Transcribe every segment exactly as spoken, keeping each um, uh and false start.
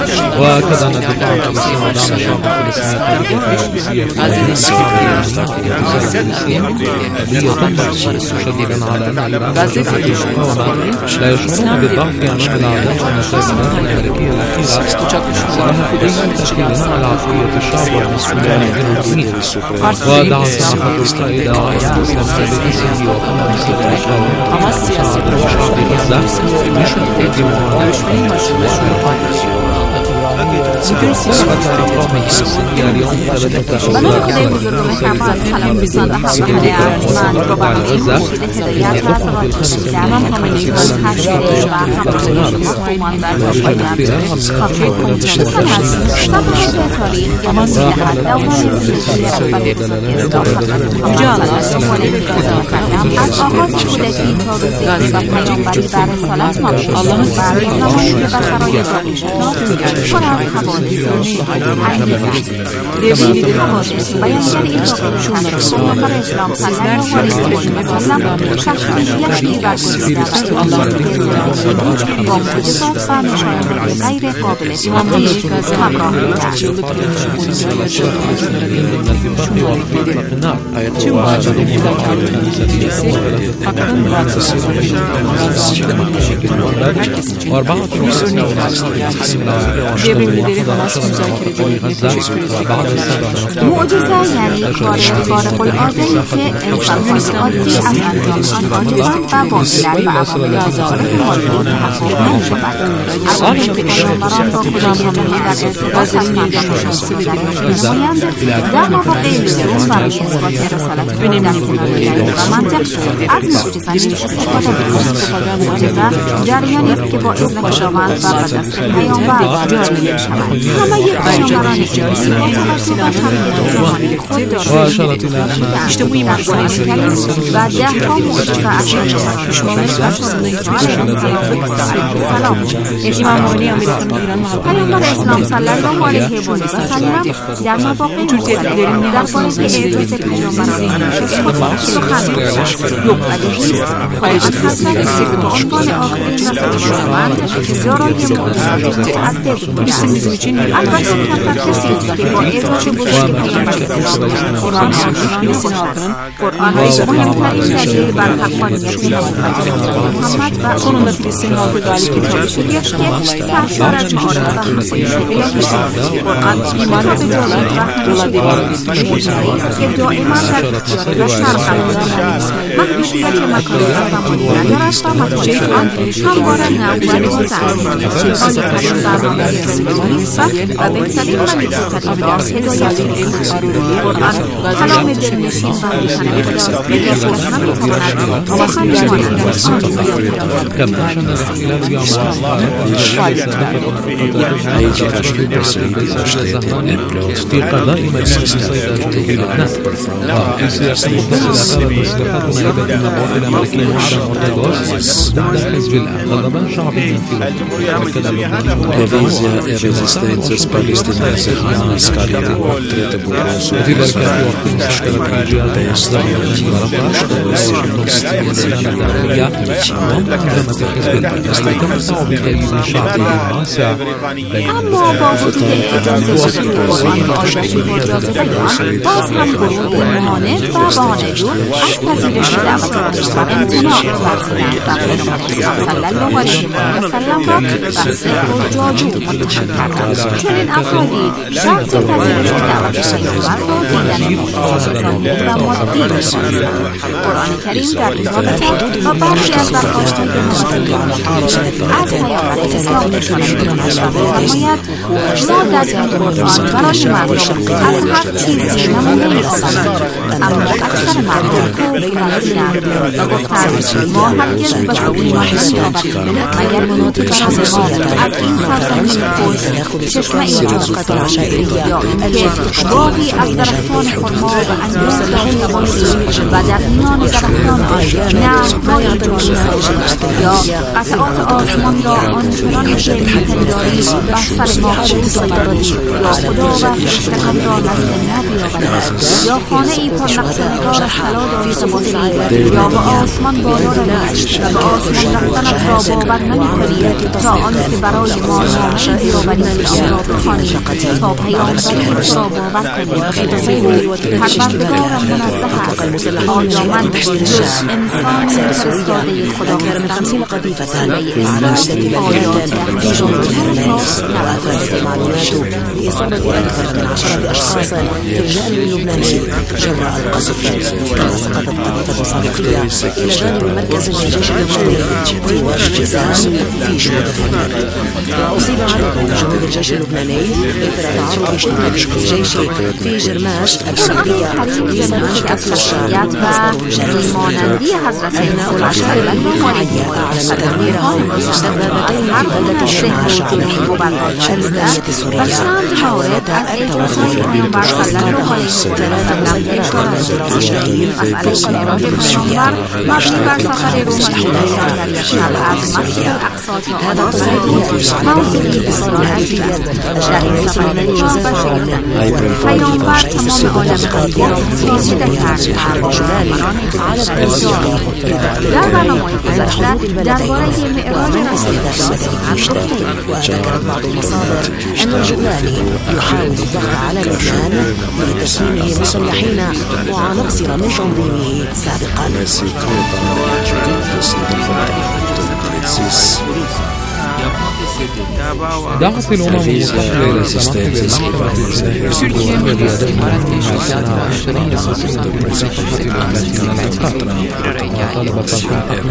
وهكذا ندفع الإسلام ودعم الشعب الفلسطيني مشددا على أن المقاومة لا يشعرون بالضعف أمام الأعداء والمشاكلات الأمريكية الأخيرة سنحن تشكيلها على عقلية الشعب والمسؤولين الجنوبيين. ودعا صاحب إسرائيل عائلة الإسلام باسمه وقام باستقرار مساعدة الشعب غزة بشكل برای خدای بزرگ و مهربان سلام دوستان و همراهان ارجمند با برنامه مفید هدایت و ثبات درمان خامنه‌ای از هشته و همراهی حکومان و تابعیت خاطر کنید دوستان هستید صفحه تاریخ یا میدهد دوام زندگی رهبر اسلام از آغاز کودکی تا روزی و پیامبری و رسالت ما شد و زمانی که به سرای باقی پر از حوادث رژیم حوادث بیانگر ایجاب از پیامبر اسلام صلی الله علیه و سلم شخصیتی برگزیده و با معجزات و نشانه‌های غیر قابل تمثیل همراه کرد. معجزه یعنی کار خارق العاده ای که انسان‌های عادی از انجام آن عاجزند و باطلند و عوامل مخالف مورد تحقق نمی‌شود. اما اینکه پیامبران با خدا مؤمنین در ارتباط هستند و مشاهده نمایند در مواقع لزوم برای اثبات رسالت خدا در کنار دلیل و منطق از معجزه استفاده می‌کنند. معجزه جریانی است که با اذن خداوند و به دست پیامبر جاری می‌شود. همه پیامبران جاری با توجه به شرایط زمانی خود دارای اجتماعی برگزار کردند و ده‌ها معجزه از شمال پیامبر اسلام صلی الله علیه و سلم در مواقع مختلف درباره اعجاز پیامبران خود سخن گفت. یوبدهی است از حضرت عیسی به عنوان آخرین رسول خداوند دارای معجزات متعدد بودند. البته کمتر کسی است که با اعجاز بزرگ پیامبر اسلام قرآن قرآن مهمترین دلیل بر حقانیت محمد و sonunda Filistin halkı galip getirdi. که سرشار از معارف و حسین شده قرآن ایمان به جلال و دولت موجودی که دائما در اختیار و شرق قرار دارد. محدودیت مکانی و زمانی ندارد و مطالب آن همواره نو و روز است. آن ترین برنامه زندگی است و بهترین و نیکوترین راز هدایت قرآن کلام دلنشین و روشن خداست که هیچ کس نمیتواند سخن مانند آن بیاورد. في قضاء مجلس السيدات في سياسة مبتدئة الإدارة الأمريكية ضد حزب الله غضبان شعبيا Revizja e rezistencës palestinese Hamas ka rrituar tre të burosur وفي ذلك الوقت انتشر الرجال بإسرائيل ورفض الداخلية وانهزمت حزب الله استمتع بتأييد شعبي واسع. اما با وجود اعجاز قرآن و آیدش معجزه‌آن باز هم گروه معاند و بهانه‌جو از پذیرش دعوت خود و امتناع ورزیدند و پیامبر صلی الله علیه و سلم را بحث جادو متهم کردند. چنین افرادی شرط پذیرش دعوت پیامبر را دیدن معجزات و مادی می‌شناسند. قرآن کریم در این رابطه و برخی از درخواست‌های از پیامبر اسلام نشانه می‌دهد و می‌فرماید ما در این قرآن برای مردم از هر چیزی نمونه‌ای آوردیم اما اکثر مردم کفر ورزیدند و گفتند ما هرگز به تو ایمان نمی‌آوریم مگر که برای ما از این سرزمین خود چشمه ای را داریم یا اینکه باغی از درختان خرما و انگور داشته و در میان درختان آن نهرهای جاری یا قطعات آسمان را آنچنان که می‌پنداری بر سر ما بگذاری یا خدا و فرشتگان را نزد ما بیاورد یا خانه ای پر نقش و نگار طلا داشته باشی یا به آسمان بالا روی و به آسمان رفتنت را باور نمی‌کنی تا آنکه برای ما نامه‌ای بیاوری را بخوانید تا پیامبر تو را باور کنید پروردگارم منزه است. آیا من جز انسان فرستاده خدا هستم؟ سوره اسراء آیات لإصابة أكثر من عشرة أشخاص في الجانب اللبناني جراء القصف كما سقطت قذيفة صاروخية إلى جانب مركز الجيش اللبناني في وادي الجزام في جنوب الحمير. وأصيب عدد من جنود الجيش اللبناني إثر تعرض اشتباك الجيش في جرماش الشرقية لصاروخ أفلاشات مصدر الجريمة مانندی حضرت أثناء العشاء المعية أعلن تدميرها دبابتين في بلدة جرماش على حدود الشرقية السورية حاولت توظيف پیامبر صلی الله علیه و سلم اشاره این مسئله شناخت پیامبر مبنی بر سفر روحانی در شب از مسجد الاقصی تا آداب موضوعی بسیار عجیب است. در این سفر پیامبر پیامبر تمام عالم قضیه را پیچیده کرد در برنامه گذشته درباره معراج رسول وذكرت بعض المصادر أن الجولاني يحاول الضغط على لبنان لتسليمه مسلحين وعناصر من تنظيمه سابقا. دعت الأمم المتحدة إلى السماح بالمحكمة الجزائرية بإدارة وعشرين قاضيا بالمنطقة التي العراق وطالبت الحكم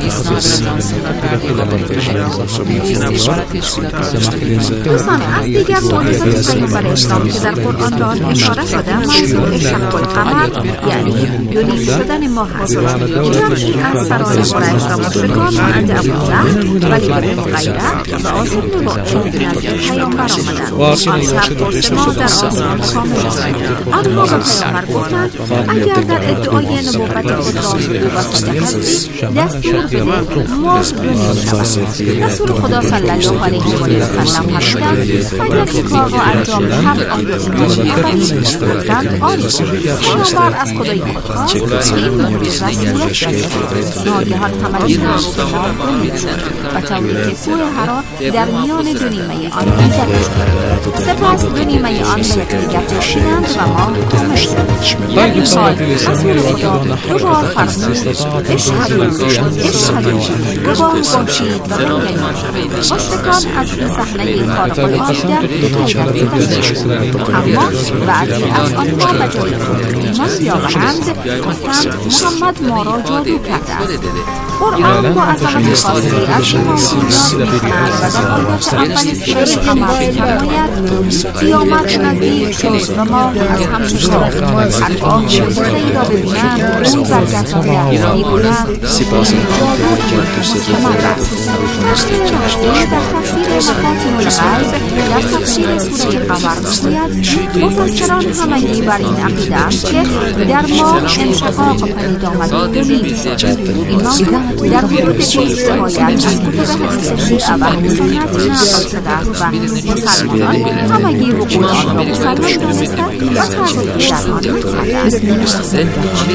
دوستان از دیگر معجزات پیامبر اسلام که در قرآن به آن اشاره شده موضوع شق القمر یعنی دونیم شدن ماه است. برخی از سران قریش و مشرکان مانند ابوجهل ولی بن مغیره و آسیب نبوی نزد پیامبر آمدند. آن شب قرص ماه در آسمان کامل است. اما به پیامبر گفتند اگر در ادعای نبوت خود راستی و صادق هستی دستور بده ما بمیریم. رسول خدا صلی الله علیه و سلم فرمودند اگر که کار را انجام دهد آیا ایمان گفتند آری. پیامبر از خدای خود خواست که این معجزه صورت بگیرد. ناگهان همه جناب به ما بمید و طوری که کوه حرا در میان دو نیمه آن دیگر شد. سپس دو نیمه آن به یکدیگر چسبیدند و ماه کامل شد. در این حال رسول خدا دوبار فرمود اشهدوا اشهدوا گواه باشید و بنگرید. مشرکان از این صحنه خارق‌العاده متعجب اما بعضی از آنها به جای ایمان بیاورند گفتند محمد ما را جادو کرده است. قرآن با عظمت خاصی از این موضوع یاد می‌کند و در آیات اول سوره قمر می‌فرماید قیامت نزدیک شد و ماه از هم شکافت. هرگاه معجزه‌ای را ببینند روی برگردانده می‌گویند این جادو مسلمان است. تفسیر رازی در تفسیر مفاتیح الغیب در تفسیر سوره قمر می‌گوید مفسران همگی بر این عقیده‌اند که در ماه انشقاق پدید آمده دونیم شد. این ماه در ورود کلیس باید از کتب حدیث شیعه و اهل سنت نقل شده است و مسلمانان همگی وقوع آن را مسلمان دانستند و تازگی در آن می‌کردند.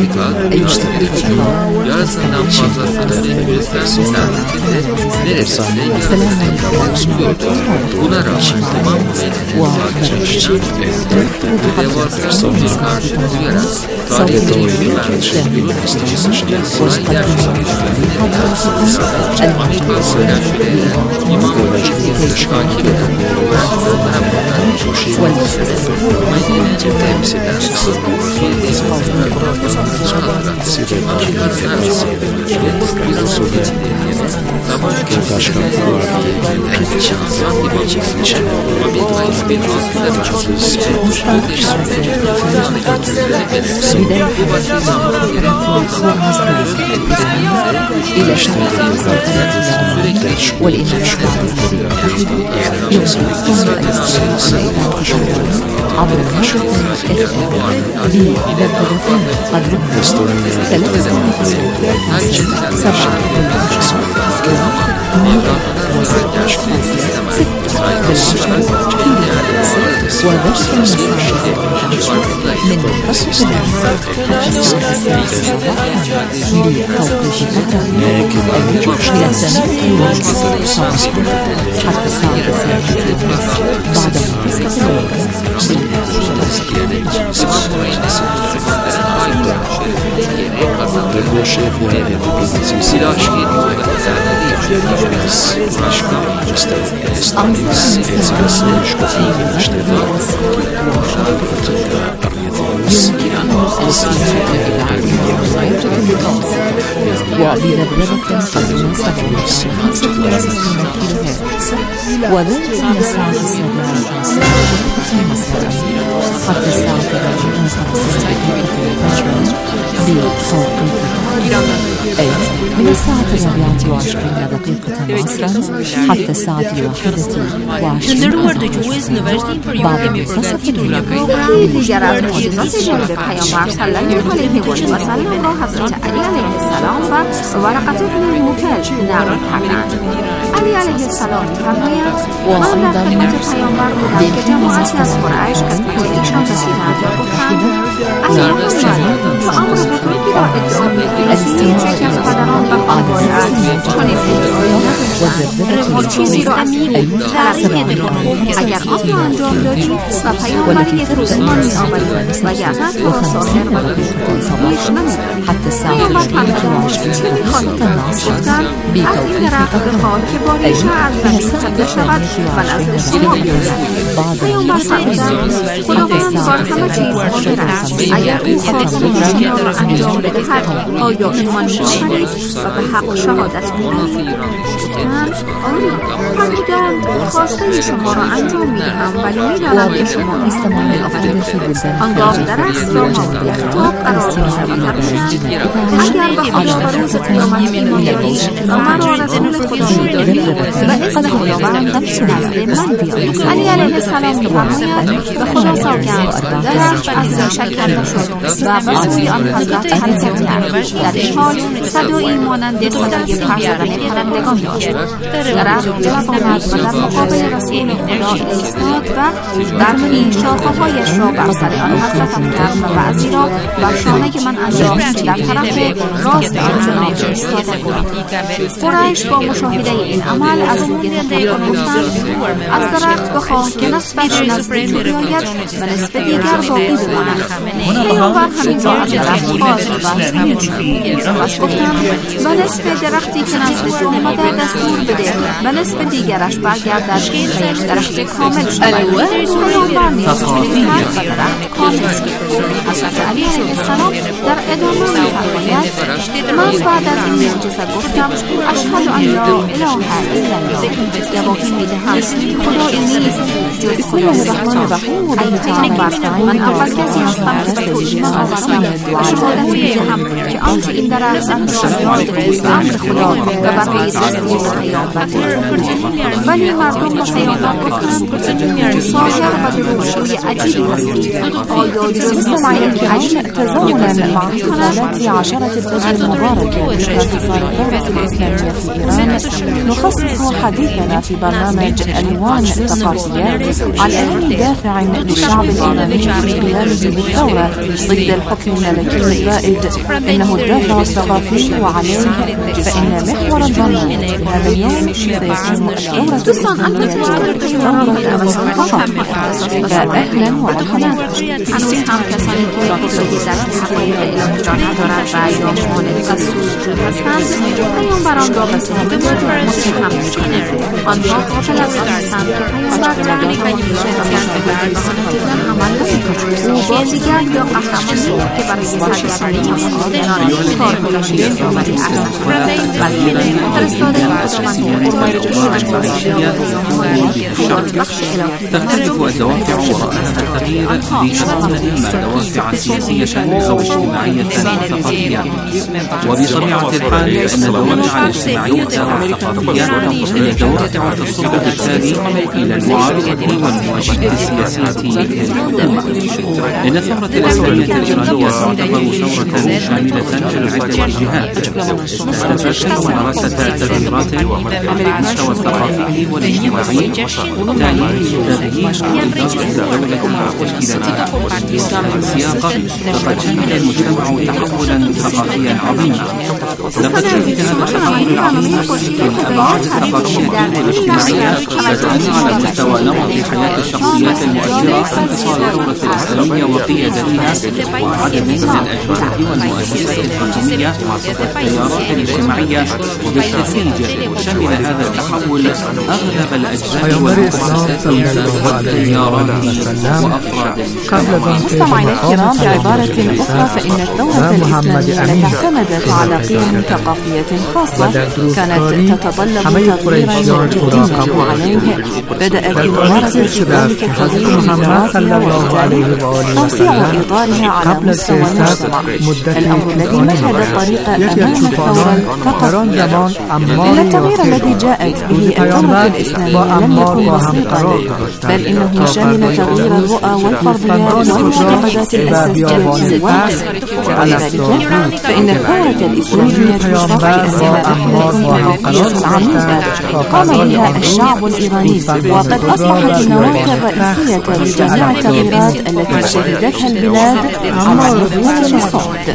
إلى شهر والإمام يوصل عبر الهجرة لبلغتين قدرهم ثلاثة سبعة ستة بالعشرة وبث المساعدة من قصف لتوقيف الأتراك إلى التنقل والصعب حتى الساعة السابعة بعد منتصف وبذبذبة قدر وذلك من الساعة السابعة مساء حتى الساعة الرابعة أي من الساعة الرابعة وعشرين دقيقة عصرا حتى الساعة الواحدة وعشرين بعد منتصف الليل. دیگر از معجزات جالب پیامبر صلی الله علیه و سلم را حضرت علی علیه السلام و ورقة بن نوفل نقل کردند. علی علیه السلام می‌فرمایند من در خدمت پیامبر بودم که جماعتی از قریش خدمت ایشان رسیدند و گفتند ای محمد تو امر بزرگی را ادعا می‌کنی یکی از پدران و خانواده‌ات چنین ادعایی چیزی را از تعریف کنید اگر آن را انجام دادی و پیامبری درست ما می‌آوری وگرنه تو را ساحر و هیچ نمی‌دانی. پیامبر فرمودند چه می‌خواهید؟ گفتند از این درخت بخواه که باریشا از زمین کنده شود و نزد شما بیاید. پیامبر فرمودند خداوند بر همه چیز قادر است. اگر او خواست این را انجام بدهد آیا ایمان می‌آورید و به حق شهادت می‌دهید؟ گفتند آری. فرمودند خواسته شما را انجام می‌دهم ولی می‌دانم که شما استمان می‌آورید. آنگاه درخت را مورد خطاب قرار داد و فرمودند اگر به خدا و روز قیامت ایمان آورید و مرا رسول خدا می‌دانید و اقد خداوند نزد من بیایید. علی علیه السلام می‌فرماید به خدا سوگند درخت از ریشه کنده شد و به سوی آن حضرت حرکت کرد. در این حال صدایی مانند صدای پر زدن پرندگان داشت. درخت جواب آمد و در مقابل رسول خدا ایستاد و در میان شاخه‌هایش را بر سر آن حضرت کرد و بعضی را بر شانه من انداخت در طرف راست آن ایستاده بود. قریش با مشاهده این عمل از او خطاب گفتند از درخت بخواه که نصفش نزد تو بیاید و نصف دیگر باقی بماند. پیامبر همین را از درخت خواست و همین سپس گفتند و نصف درختی که نزد تو آمده دستور بده و نصف دیگرش برگردد درخت کامل شود. پیامبر نیز چنین کرد و درخت کامل شد. حضرت علی علیه السلام در ادامه می‌فرماید من بعد از این معجزه گفتم اشهد ان لا اله الا الله گواهی می‌دهم خدایی نیست جز خدا. ای پیامبر من اول کسی هستم که به تو ایمان آوردم و شهادت می‌دهم که آنچه این درخت انجام داد به امر خدا و برای دستور پیامبر ولی مردم با پیامبر گفتند ساحر و دروغگوی عجیبی هستی. آیا جز معین که عجیب تزامنا مع احتفالات عشرة الفجر المباركة بانتصار الثورة الإسلامية في إيران نخصص حديثنا في برنامج ألوان ثقافية عن أهم دافع للشعب الإيراني في قيامه بالثورة ضد الحكم الملكي البائد إنه الدافع الثقافي وعليه فإن محور البرنامج هذا اليوم سيكون الثورة الإسلامية فقط. فأهلا ومرحبا. هنوز هم کسانی که راهی در حقایق الهی را ندارند و ایام مانند و سوء هستند پیامبران را به صورت متهم می‌کنند. آنها غافل از آن هستند که پیامبر تعلیم و نیروی را مستقیم عمل نمی‌کند. او بازیگر یا قهرمان نیست که برای سررسانی کنار کارگاه یادآوری ارزش کند بلکه فرستاده خداوند تختلف الدوافع وراء التغيير لشأن دوافع سياسية أو اجتماعية وثقافية وبطبيعة الحال أن الدوافع الاجتماعية والثقافية هي الدوافع تصب بالتالي إلى المعارضة والمواجهة السياسية للأمة إن الثورة الإسلامية الإيرانية تعتبر ثورة شاملة لعدة جهات استهدفت ممارسة تغييرات على المستوى الثقافي والاجتماعي تعني تغيير إدارة الدولة وتشكيلاتها. في السياق لقد شهد المجتمع تحولا ثقافيا عظيما. لقد شهد هذا التحول العظيم في الأبعاد الثقافية والاجتماعية تدل على مستوى نمط حياة الشخصيات المؤثرة انتصار الثورة الإسلامية وقيادتها وعدد من الأجهزة والمؤسسات الحكومية والتيارات الاجتماعية. وبالتدريج شمل هذا التحول أغلب الأجزاء والمؤسسات والتيارات وأفراد المجتمع. مستمعينا الكرام، بعبارة أخرى فإن الثورة الإسلامية التي اعتمدت على قيم ثقافية خاصة كانت تتطلب تغييرا جديا عليه بدأ بممارسة ذلك التغيير من دراسة وبالتالي توسيع إطارها على مستوى المجتمع، الأمر الذي مهد الطريق أمام الثورة الثقافية. إن التغيير الذي جاءت به الثورة الإسلامية لم يكن بسيطا، بل إنه شمل تغيير الرؤى والفرضيات والمعتقدات الأساسية للوقت. ولذلك فإن الثورة الإسلامية تصفي أسرها رحلة ثقافية عميقة قام بها الشعب الإيراني، وقد أصبحت النواة الرئيسية لجميع التغييرات التي شهدتها البلاد على مدار الصعود.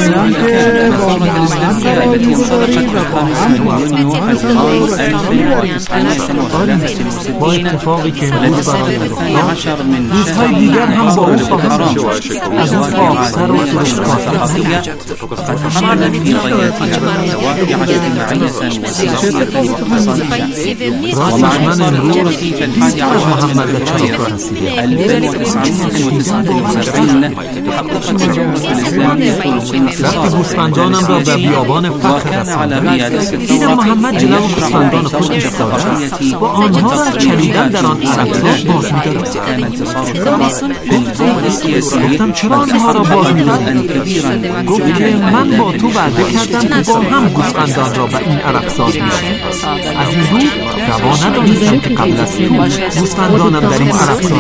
اتفاقی که امروز برای روزهای دیگر هم با اون خواهد از اون خواهستر و اشتراکیه قد حملت في غاياتها دوافع اجتماعية وسياسية واقتصادية. ومع المرور في الحادي عشر من فبراير ألف وتسعمائة وتسعة وسبعين حققت الثورة الإسلامية انتصارا سياسيا، وكان على قيادة الثورة محمد جلال بسفندان خود الثقافية با آنها را شنیدن در آن عربزاد باز می‌دارد. گفتم چرا آنها را باز می‌دارید؟ گفت که من با تو وعده کردم که با هم گوسفندان را به این عربزاد می‌بریم. از این رو روا ندانستم که قبل از تو گوسفندانم در این عربزاد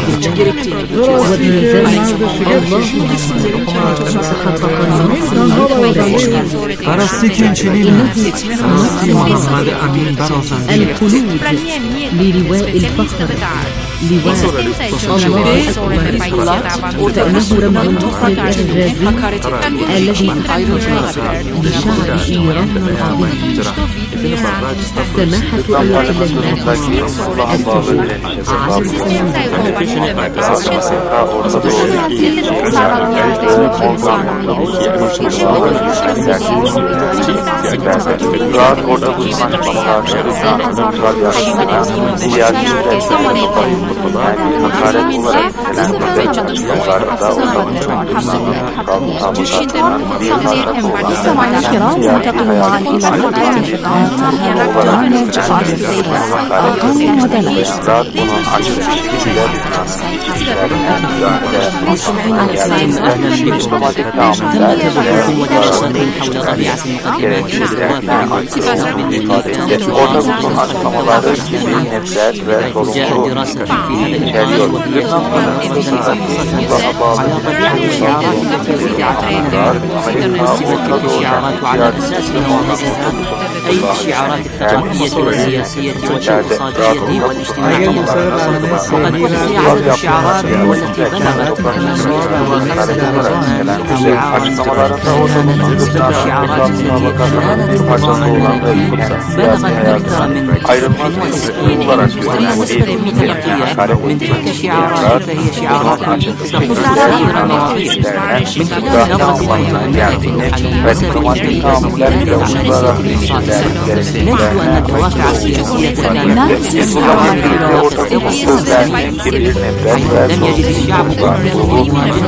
براستی که این چنین است. راستی محمد امین برازنده للواء الفخر لواء الله أكبر وكأنه رمز الإعجازي الذي تحقق لشعب إيران العظيم. سماحة آية مستمعينا الكرام، ننتقل معا إلى برنامج أرقام ودلائل. على أساسها أي الشعارات الثقافية والسياسية والاقتصادية والاجتماعية. وقد أحصي عدد الشعارات والتي بلغت ثمانمائة وخمسة وثمانين شعارا. بالنسبة للشعارات التي أعلنت النظام الملكي بلغت أكثر من تسعة وتسعين. بالنسبة للمتلقيات من تلك الشعارات فهي شعارات تخص السير الملكي من خلال نظرة المؤمنة على مسار الجيش نجد أن الدوافع السياسية كانت تسعى إلى لم يجد الشعب قدرة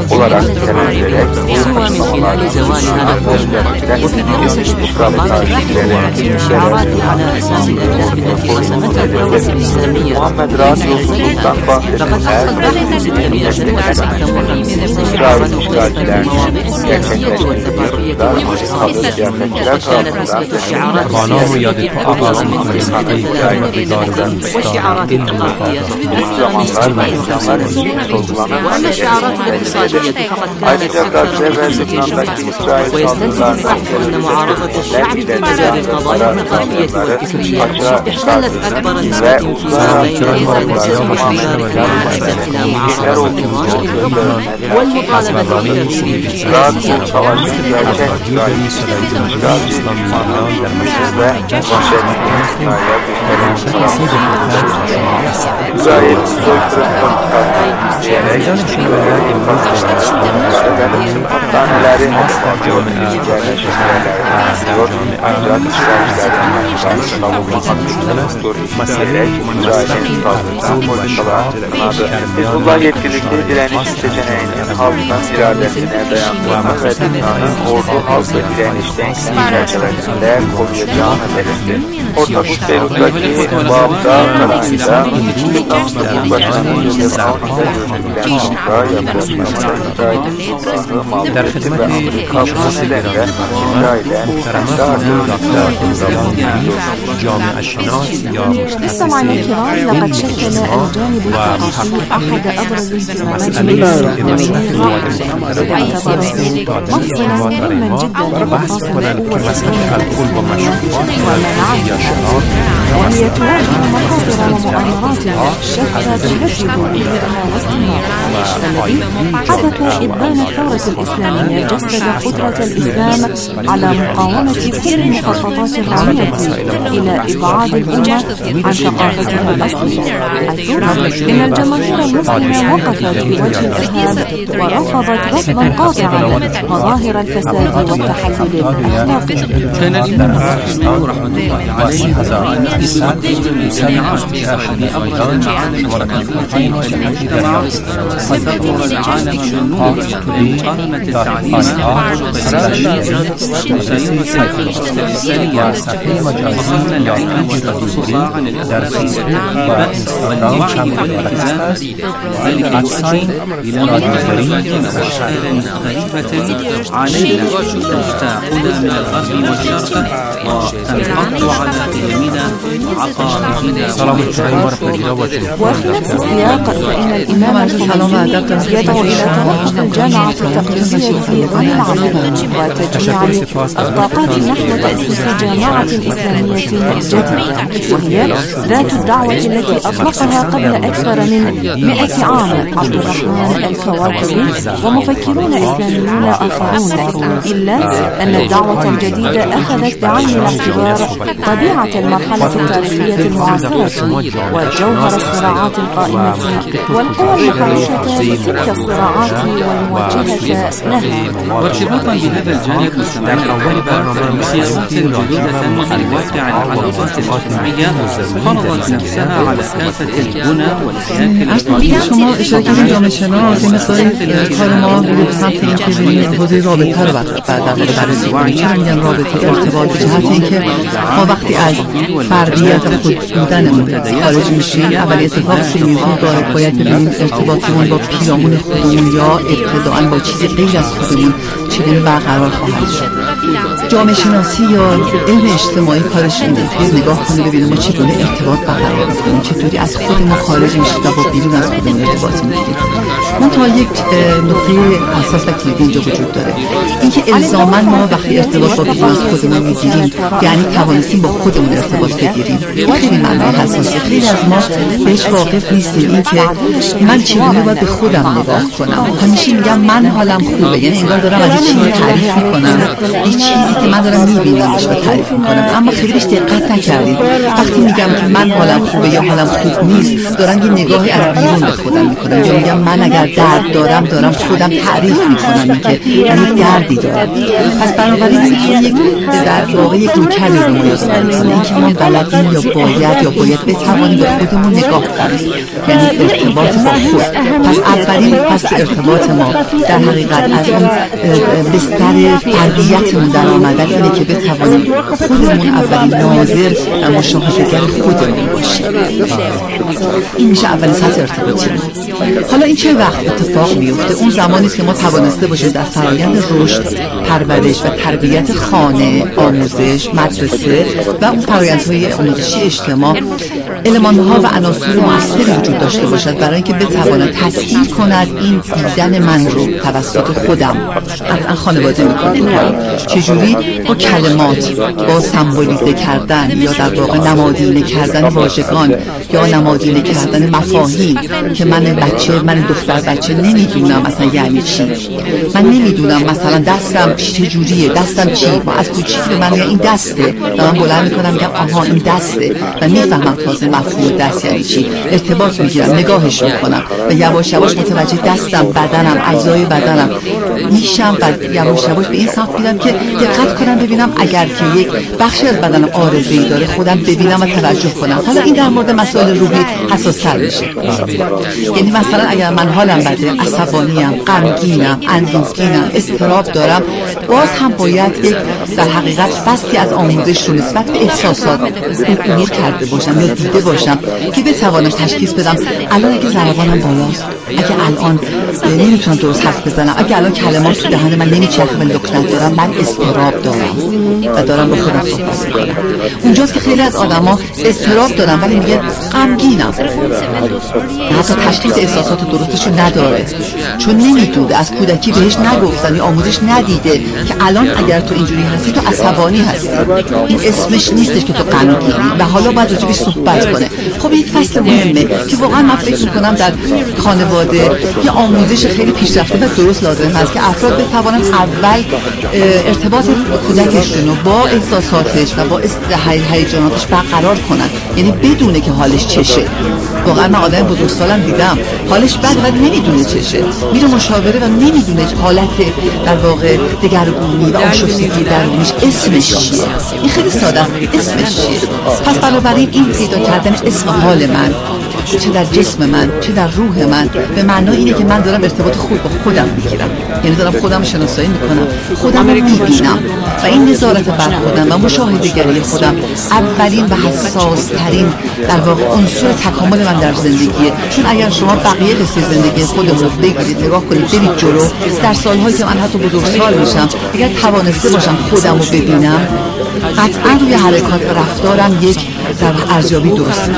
سوى من خلال زوال هذا الحكم. وفي دراسة الانتخابات الشعارات على أساس الأهداف التي رسمتها الدولة الإسلامية عليها. لقد أخذ بحث كبيرة تستمر في شعارات مختلفة في المواضيع السياسية والثقافية والإقتصادية. كانت نسبة الشعارات السياسية أكثر من تسعة وثلاثين والشعارات الثقافية أكثر من سبعين بالمئة. وأما الشعارات الاقتصادية فقد كانت أكثر من خمسين بالمئة. ويستنتج البحث أن معارضة الشعب في مجال القضايا الثقافية والفكرية احتلت أكبر نسبة في هذين المسائل واختيار كافة معارضة المنشط والمطالبة بالتغيير في السياسية. Hizbullah yetkilileri direniş seçeneğinin halktan iradesine dayandırma ve dünyanın ordu halkı direnişten çerçevesinde koruyacağını belirtti. Orta Beyrut'taki Bağda Sarayı'nda İstanbul'un başkanı Yıldız Avni'de yürütülen sonra yapılmışlar İsrail'in silahlı mağduriyeti ve Amerika bu nedenle مستمعينا الكرام، لقد شكل الجانب الثقافي أحد أبرز اهتمامات باعتباره مفصلا مهما جدا لمفاصل القوة وهي تواجه مخاطر ومؤامرات شتى تهدد وجودها واستمرارها. الذي حدث إبان الثورة الإسلامية جسد قدرة الإسلام على مقاومة كل مخططات الرعية إلى إبعاد الأمة عن ثقافتها الأصلية، حيث إن الجماهير المسلمة وقفت بوجه الإرهاب ورفضت رفضا قاطعا مظاهر الفساد والتحلل الأخلاقي. كان الإمام الراشد رحمة الله عليه أن يؤدي جميع في أحد أبرز المعارك والتنظيم والمجتمع وستطور العالم من نور لمقاومة التعليم الاستئصالية فصلنا العلم والخصوص عن الأخلاق والتربية والوعي والالتزام. ذلك يؤدي إلى متغيرات وأشكال غريبة علينا تجتاحنا من الغرب والشرق وتنقض على قيمنا عقائدنا. وفي نفس السياق فإن الإمام الخميني يدعو إلى توقف الجامعة التقليدية عن العمل وتجميع الطاقات نحو تأسيس جامعة إسلامية جديدة، وهي ذات الدعوة التي أطلقها قبل أكثر من مئة عام عبد الرحمن الكواكبي ومفكرون إسلاميون آخرون، إلا أن الدعوة الجديدة أخذت بعين الاعتبار طبيعة المرحلة التاريخية المعاصرة وجوهر الصراعات القائمة والقوى المحركة لتلك الصراعات والموجهة لها. وارتباطا بهذا الجانب مستمعين الطالبة سياسات جديدة من واقع العلاقات الاجتماعية فرضت نفسها على كافة البنى والهياكل. شما اشاره کردید جامعه شناس مثال کار ما به سمت اینکه ببینیم حوزه رابطه رو بعد در مورد بررسی کنیم. چرا میگن رابطه ارتباط؟ به جهت اینکه ما وقتی از فردیت خود بودنمون خارج میشیم اول اتفاقی میفته داره باید ببینیم ارتباطمون با پیرامون خودمون یا ابتداءً با چیز غیر از خودمون چگونه برقرار خواهد شد. جامعه شناسی یا علم اجتماعی کارش اینه که نگاه کنه ببینیم ما چگونه ارتباط برقرار می‌کنیم، چطوری از خودمون خارج میشیم و با بیرون از خودمون ارتباط می‌گیریم. من تا یک نقطه حساس و کلیدی اینجا وجود داره، اینکه الزاماً ما وقتی ارتباط با بیرون از خودمون می‌گیریم یعنی توانستیم با خودمون ارتباط بگیریم. خیلی معنای حساسه. خیلی از ما بهش واقف نیستیم اینکه من چگونه باید به خودم نگاه کنم. همیشه میگم من حالم خوبه، یعنی انگار دارم از چیزی تعریف می‌کنم، این چیزی که من دارم می‌بینمش رو تعریف می‌کنم، اما خیلی بهش دقت نکردید. وقتی میگم که من حالم خوبه یا حالم خوب نیست دارم یه نگاهی از بیرون به خودم می‌کنم، یا میگم من اگر درد دارم دارم خودم تعریف می‌کنم که من دردی دارم. پس بنابراین یک در واقع یک رویکردی رو نیاز داریم، اینکه ما بلدیم یا باید یا باید بتوانیم به خودمون نگاه کنیم، یعنی ارتباط با خود. پس اول بنابراین فصل ارتباط ما در حقیقت از اون بستر فردیتمون در آمدن اینه که بتوانیم خودمون اولین ناظر و مشاهدهگر خودمون باشیم. این میشه اولین سطح ارتباطی. حالا این چه وقت اتفاق میفته؟ اون زمانی است که ما توانسته باشیم در فرآیند رشد، پرورش و تربیت خانه، آموزش، مدرسه و اون فرآیندهای آموزشی اجتماع المان‌ها و عناصر مؤثری وجود داشته باشد برای اینکه بتواند تسهیل کند این دیدن من رو توسط خودم. قطعا خانواده میکنه چجوری؟ با کلمات، با سمبولیزه کردن یا در واقع نمادینه کردن واژگان یا نمادینه کردن مفاهیم که من بچه، من دختر بچه نمیدونم اصلا یعنی چی. من نمیدونم مثلا دستم چجوریه، دستم چی؟ ما از کوچیک به من این دسته و من بلند میکنم میگم آها این دسته و میفهمم تازه مفهوم دست یعنی چی. ارتباط میگیرم، نگاهش میکنم و یواش یواش متوجه دستم، بدنم، اجزای بدنم میشم و یواش یواش به این سمت میرم که دقت کنم ببینم اگر که یک بخشی از بدنم آرزویی داره خودم ببینم و توجه کنم. حالا این در مورد مسائل روحی حساس‌تر میشه. یعنی مثلا اگر من حالم بده، عصبانیم، غمگینم، اندوهگینم، اضطراب دارم، باز هم باید یک در حقیقت فصلی از آموزش رو نسبت به احساسات تغییر کرده باشم یا دیده باشم که بتوانم تشخیص بدم الان اگه ضربانم بالاست، اگه الان نمیتونم درست حرف بزنم، اگه الان کلمات تو دهن من نمیچرخه و لکنت دارم، من اضطراب دارم و دارم با خودم صحبت میکنم. اونجاست که خیلی از آدما اضطراب دارن ولی میگن غمگینم، حتی تشخیص احساسات درستش رو نداره چون نمیدونه، از کودکی بهش نگفتن یا آموزش ندیده که الان اگر تو اینجوری هستی تو عصبانی هستی، این اسمش نیستش که تو غمگینی و حالا باید راجبش صحبت کنه. خب یک فصل مهمه که واقعا من فکر میکنم در خانواده یه آموزش خیلی پیشرفته و درست لازم هست که افراد بتوانن اول ارتباط کودکشون رو با احساساتش و با هیجاناتش برقرار کنن، یعنی بدونه که حالش چشه. واقعا من آدم بزرگسالم دیدم حالش بد و نمیدونه چشه، میره مشاوره و نمیدونه حالت در واقع دگرگونی و آشفتگی درونیش اسمش چیه. این خیلی ساده است، اسمش چیه. پس بنابراین این پیدا کردن اسم حال من، چه در جسم من چه در روح من، به معنای اینه که من دارم ارتباط خود با خودم میگیرم، یعنی دارم خودم شناسایی میکنم، خودم رو میبینم و این نظارت بر خودم و مشاهده‌گری خودم اولین و حساس ترین در واقع عنصر تکامل من در زندگیه. چون اگر شما بقیه قصه زندگی خودمون رو بگیرید، نگاه کنید، برید جلو، در سالهایی که من حتی بزرگسال میشم اگر توانسته باشم خودم رو ببینم، قطعا روی حرکات و رفتارم یک در ارزیابی درسته.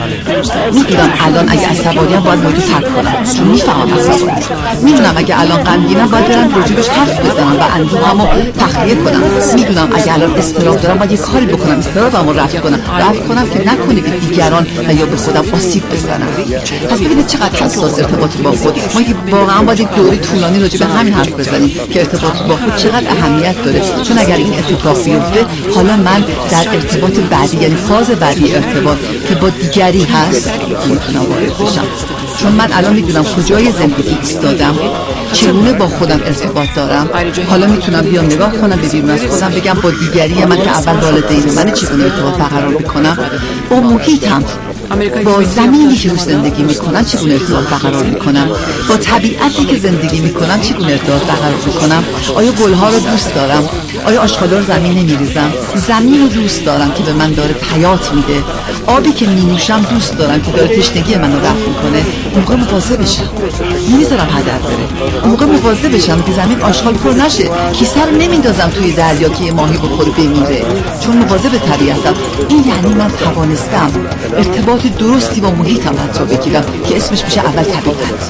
میدونم الان اگه عصبانیم باید موضوع ترک کنم چون میفهمم عصبانیم، میدونم اگه الان غمگینم باید برم راجبش حرف بزنم و اندوهمو تخلیه کنم، میدونم اگه الان اضطراب دارم باید یه کاری بکنم اضطرابمو رفع کنم رفع کنم که نکنه به دیگران و یا به خودم آسیب بزنم. پس ببینید چقدر حساس ارتباط با خود. ما واقعا باید یک دوره طولانی راجع به همین حرف بزنیم که ارتباط با خود چقدر اهمیت داره، چون اگر این اتفاق بیفته حالا من در ارتباط بعدی، یعنی فاز بعدی ارتباط که با دیگری هست، میتونم وارد بشم. چون من الان میدونم کجای زندگی ایستادم، چگونه با خودم ارتباط دارم، حالا میتونم بیام نگاه کنم به بیرون از خودم بگم با دیگری من که اول والدین من چگونه ارتباط برقرار میکنم، با محیطم، با زمینی که روش زندگی میکنم چگونه ارتباط برقرار میکنم، با طبیعتی که زندگی میکنم چگونه ارتباط برقرار میکنم. آیا گلها رو دوست دارم؟ آیا آشغالا رو زمین نمیریزم؟ زمین رو دوست دارم که به من داره حیات میده؟ آبی که مینوشم دوست دارم که داره تشنگی منو رفع میکنه؟ اون موقع مواظب بشم، نمیذارم هدر بره. اون موقع مواظب بشم که زمین آشغال پر نشه، کیسه رو نمیندازم توی دریا که یه ماهی بخوره بمیره، چون مواظب طبیعتم. این یعنی من توانستم ارتباط درستی با محیطم حتی بگیرم که اسمش میشه اول طبیعت.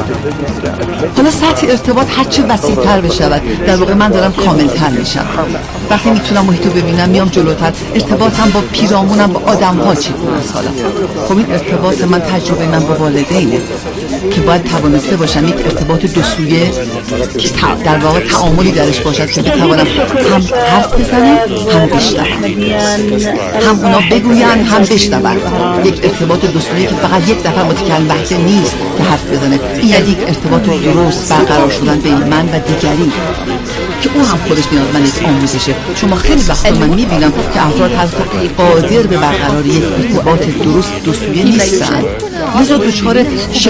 حالا سطح ارتباط هر چه وسیع‌تر بشود در واقع من دارم کامل‌تر میشم. وقتی میتونم محیط رو ببینم میام جلوتر. ارتباطم با پیرامونم، با آدم‌ها چگونه است حالا؟ خب این ارتباط من تجربه من با والدینه که باید توانسته باشم یک ارتباط دو سویه که در واقع تعاملی درش باشد که بتوانم هم حرف بزنم هم بشنوم، هم اونا بگوین هم بشنوم. یک ارتباط دو سویه که فقط یک نفر متکلم وحده نیست که حرف بزنه، این یعنی یک ارتباط درست برقرار شدن بین من و دیگری که اون هم خودش نیازمند یک آموزشه. چون ما خیلی وقتا من میبینم که افراد حتی قادر به برقراری یک ارتباط درست دو سویه نیستن، لذا دچار شکاف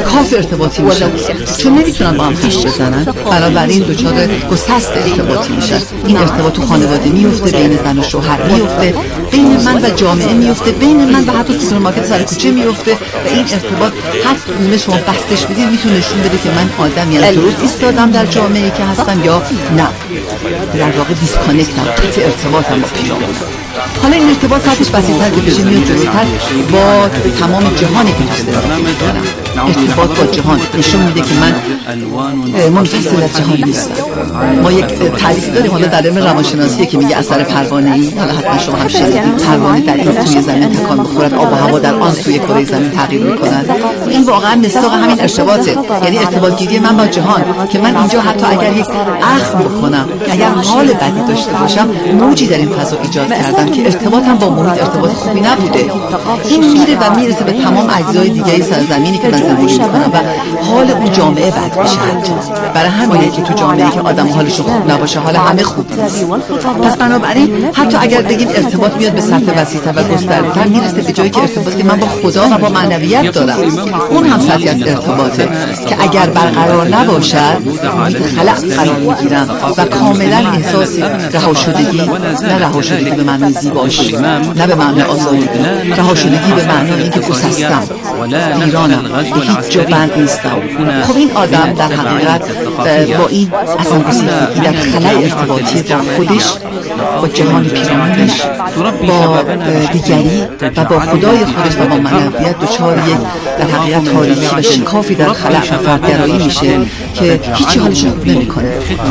ارتباطی میشن چون نمیتونن با هم حرف بزنن، بنابراین دچار گسست ارتباطی میشن. این ارتباط تو خانواده میفته، بین زن و شوهر میفته، بین من و جامعه میفته، بین من و حتی سوپرمارکت سر کوچه میفته و این ارتباط هر گونه شما بستش بدید میتونه نشون بده که من آدمی یعنی درست ایستادم در جامعه که هستم یا نه، در واقع دیسکانکتم، قطع ارتباطم با پیرامونم. حالا این ارتباط سطحش وسیع‌تر که بشه میاد جلوتر با تمام جهانی که دوست دارم. ارتباط با جهان نشون میده که من منفصل از جهان نیستم. ما یک تعریفی داریم حالا در علم روانشناسی که میگه اثر پروانه‌ای، حالا حتما شما هم شنیدید، پروانه در این سوی زمین تکان می‌خورد، آب و هوا در آن سوی کره زمین تغییر می‌کنند. این واقعا مصداق همین ارتباطه، یعنی ارتباط گیری من با جهان که من اینجا حتی اگر یک عقد بکنم، اگر حال بدی داشته باشم، موجی در این فضا ایجاد کردم که ارتباطم با محیط ارتباط خوبی نبوده. این میره و میرسه به تمام اجزای دیگه سرزمینی که من زندگی می‌کنم و حال اون جامعه بد میشه. برای همینه که تو جامعه‌ای که آدم حالشون خوب نباشه، حال همه خوب نیست. پس بنابراین حتی اگر بگیم ارتباط میاد به سطح وسیع‌تر و گسترده‌تر، میرسه به جایی که ارتباطی که من با خدا و با معنویت دارم، اون هم سطحی از ارتباطه که اگر برقرار نباشد خلأ قرار میگیرم و کاملا احساس رهاشدگی، نه رهاشدگی به معنی زیبایی، نه به معنی آزادی، رهاشدگی به معنی اینکه گسستم، ایرانم، به هیچ جا بند نیستم. خب این آدم در حقیقت با این اصلا گسستگی در خلأ ارتباطی با خودش، با جهان پیرامونش، با دیگری و با خدای خودش و با معنویت دچار یک در حقیقت تاریکی و شکافی در خلأ و فردگرایی میشه که هیچی حالش خوب نمیکنه.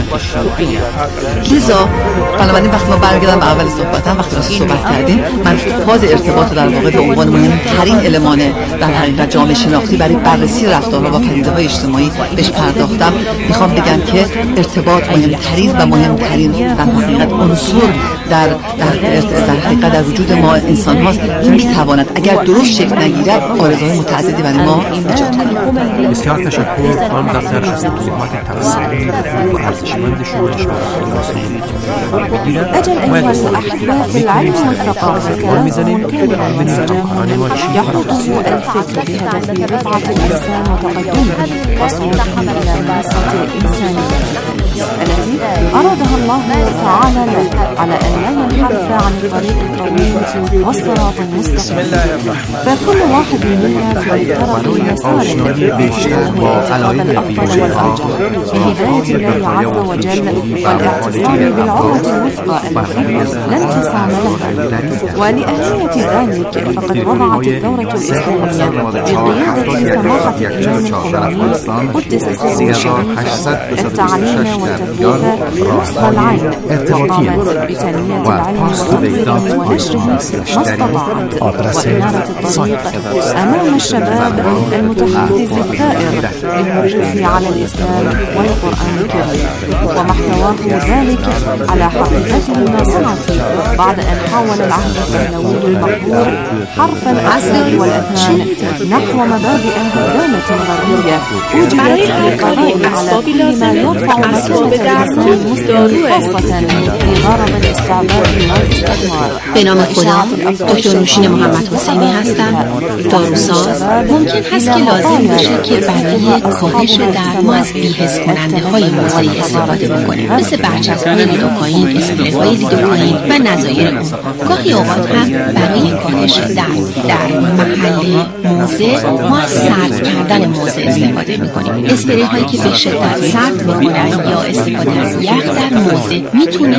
لذا بنابراین وقتی ما برمیگردم به اول صحبتم، وقتی راست صحبت کردیم، من فاز ارتباط در واقع به عنوان مهمترین المان در حقیقت جامعه شناختی برای بررسی رفتارها و پدیده‌های اجتماعی بهش پرداختم. میخوام بگم که ارتباط مهمترین و مهمترین در حقیقت عنصر در در در حقیقت در وجود ما انسان هاست. این میتواند اگر درست شکل نگیره آرزوهای متعددی برای ما ایجاد کنه. بسیار تشکر خانم دکتر از توضیحات تفصیلی و ارزشمند شما. أجل أيها الأحباب في العلم والثقافة كلام كامل الانسجام يحوطه الفكر بهدف رفعة الإنسان وتقدمه وصوله إلى منصة الإنسانية التي أرادها الله تعالى له على أن لا ينحرف عن الطريق الطويل والصراط المستقيم. فكل واحد منا في مفترق يسار يريد اتخاذ الأفضل والأرجح بهداية الله عز وجل والاعتصام بالعروة الوثقى التي لا انفصام لها. ولأهمية ذلك فقد وضعت الدورة الإسلامية بقيادة سماحة الإمام الخميني قدس سره الشريف التعليم والتثقيف نصب العلم، وقامت بتنمية العلم والتطوير ونشره ما استطاعت، وإنارة الطريق أمام الشباب المتحفز الثائر للوقوف على الإسلام والقرآن الكريم ومحتواه ذلك على حقيقته الناصعة بعد أن حاول العهد الدهلوي المقبول حرف الأسر والأثمان نحو مبادئ هدامة غربية وجدت للقضاء على كل ما يرفع مكانة الإنسان المسلم خاصة في غرض الاستعباد والاستثمار. به نام خدا، دکتر نوشین محمد حسینی هستم، داروساز. ممکن هست که لازم باشه که برای کاهش درد ما از بی‌حس کننده های موضعی استفاده بکنیم، مثل برچسب‌های لیدوکائین، اسپری‌های لیدوکائین و نظایر اون. گاهی اوقات هم برای کاهش درد در محل موضع ما از سرد کردن موضع استفاده میکنیم. اسپری هایی که به شدت سرد میکنن یا استفاده از یخ در موضع میتونه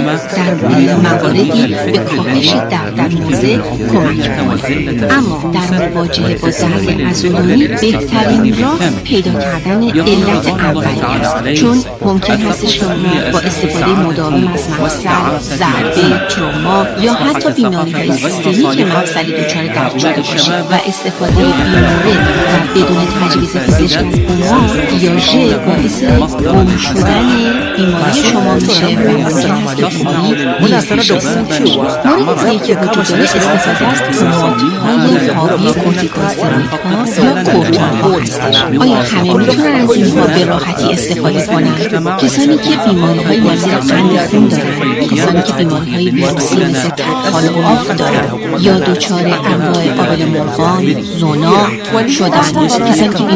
در مواردی به کاهش درد در موضع کمک کنه. اما در مواجهه با درد عضلانی بهترین راه پیدا کردن علت اولیه است، چون ممکن هست شما با استفاده مداوم از مفصل، ضربه، تروما یا حتی بیماری‌های سیستمی که مفصلی دچار درد شده باشه و استفاده بیمورد و بدون تجویز پزشک از اونا یا ژل باعث گم شدن بیماری شما میشه و ممکن است که بیماری نیز بشه. مورد دیگری که وجود داره استفاده از پمادهای حاوی کورتیکوستروئیدها یا کورتیزون. آیا همه میتونن از اینها به راحتی استفاده کنند؟ کسانی که بیماری‌های نظیر قند خون دارند، کسانی که بیماری‌های ویروسی مثل تبخال و آف دارند یا دچار انواع قابل مرغان، زونا شدند، کسانی که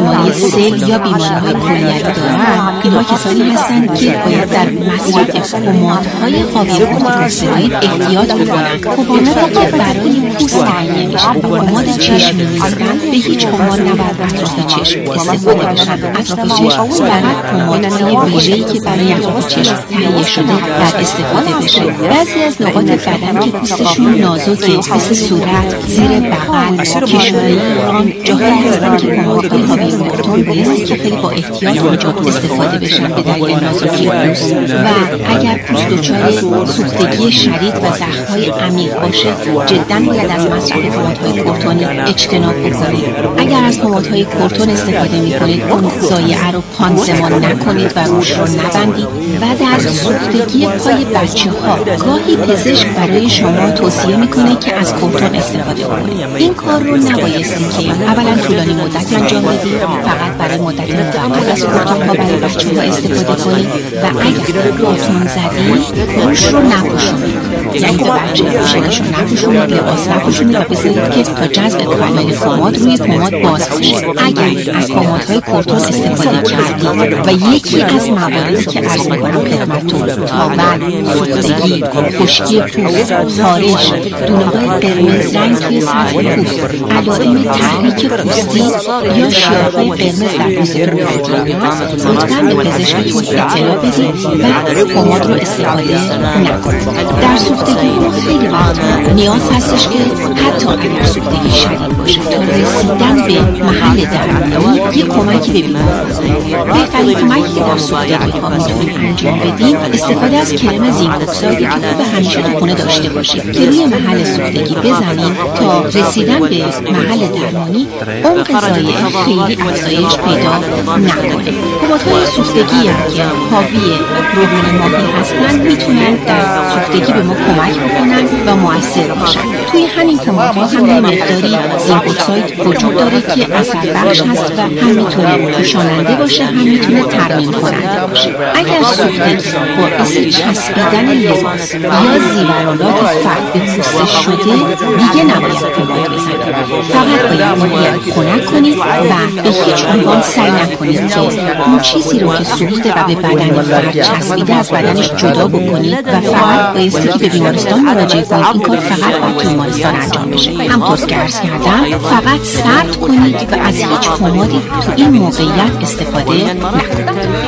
بیماری سل یا بیماری‌های کلیوی دارند، اینها کسانی هستند که باید در مصرف پمادهای حاوی کورتیکوستروئید احتیاط بکنند. پمادهایی که برای پوست تهیه میشن و پماد چشمی نیستند به هیچ عنوان نباید اطراف چشم استفاده بشن. اطراف چشم فقط پمادهای ویژه‌ای که برای اطراف چشم تهیه شده در استفاده بشه. بعضی از نقاط بدن که پوستشون نازکه مثل صورت، زیر بغل، کشوری آن جاهایی هستند که پمادهای حاوی کورتون باید که خیلی با احتیاط اونجا استفاده بشن به دلیل نازکی پوست. و اگر پوست دچار سوختگی شدید و زخم‌های عمیق باشه جدا باید از مصرف پمادهای کورتونی اجتناب بکنید. اگر از پمادهای کورتون استفاده می‌کنید اون ضایعه رو پانسمان نکنید و روش رو نبندید. و در سوختگی پای بچه‌ها گاهی پزشک برای شما توصیه میکنه که از کورتون استفاده کنید. این کار رو نبایستی که اولا طولانی مدت انجام بدید، فقط برای مدت موقت از کورتون ها برای بچه‌ها استفاده کنید و اگر کورتون زدید روش رو نپوشونید، یعنی به بچه پوشنش رو نپوشونید، لباس نپوشونید و بذارید که تا جذب کامل پماد روی پماد باز بشه. اگر از پمادهای کورتون استفاده کردید و یکی از مواردی که عرض میکنم خدمتتون تاول، سوختگی، خشکی پوست، خارش، دونه‌های قرمز رنگ توی سطح پوست، علائم تحریک پوستی یا شیارهای قرمز در پوستتون وجود میاد، لطفاً به پزشکتون اطلاع بدید و پماد رو استفاده نکنید. در سوختگی خیلی وقتا نیاز هستش که حتی اگر سوختگی شدید باشه تا رسیدن به محل درمانی یک کمکی به بیمار بکنید. بهترین کمکی که در سوختگی ها میتونید انجام بدیم استفاده از کرم زینک اکساید که خوب همیشه تو خونه داشته باشید که روی محل سوختگی بزنید تا رسیدن به محل درمانی عمق ضایعه خیلی افزایش پیدا نکنه. پمادهای سوختگی هم که حاوی روغن ماهی هستند میتونن در سوختگی به ما کمک بکنن و مؤثر باشن. توی همین پمادها هم یه مقداری زینک اکساید وجود داره که اثر بخش هست و هم میتونه پوشاننده باشه هم میتونه ترمیم کننده باشه. اگر سوختگی باعث چسبیدن لباس یا زیورالات فرد به پوست شده دیگه نباید پماد بزنید. فقط باید باید خنک کنید و به هیچ عنوان سعی نکنید که اون چیزی رو که سوخته و به بدن فرد چسبیده از بدنش جدا بکنید و فقط بایستی که به بیمارستان مراجعه کنید. این کار فقط باید تو بیمارستان انجام بشه. همطور که عرض کردم فقط سرد کنید و از هیچ پمادی تو این موقعیت استفاده نکنید.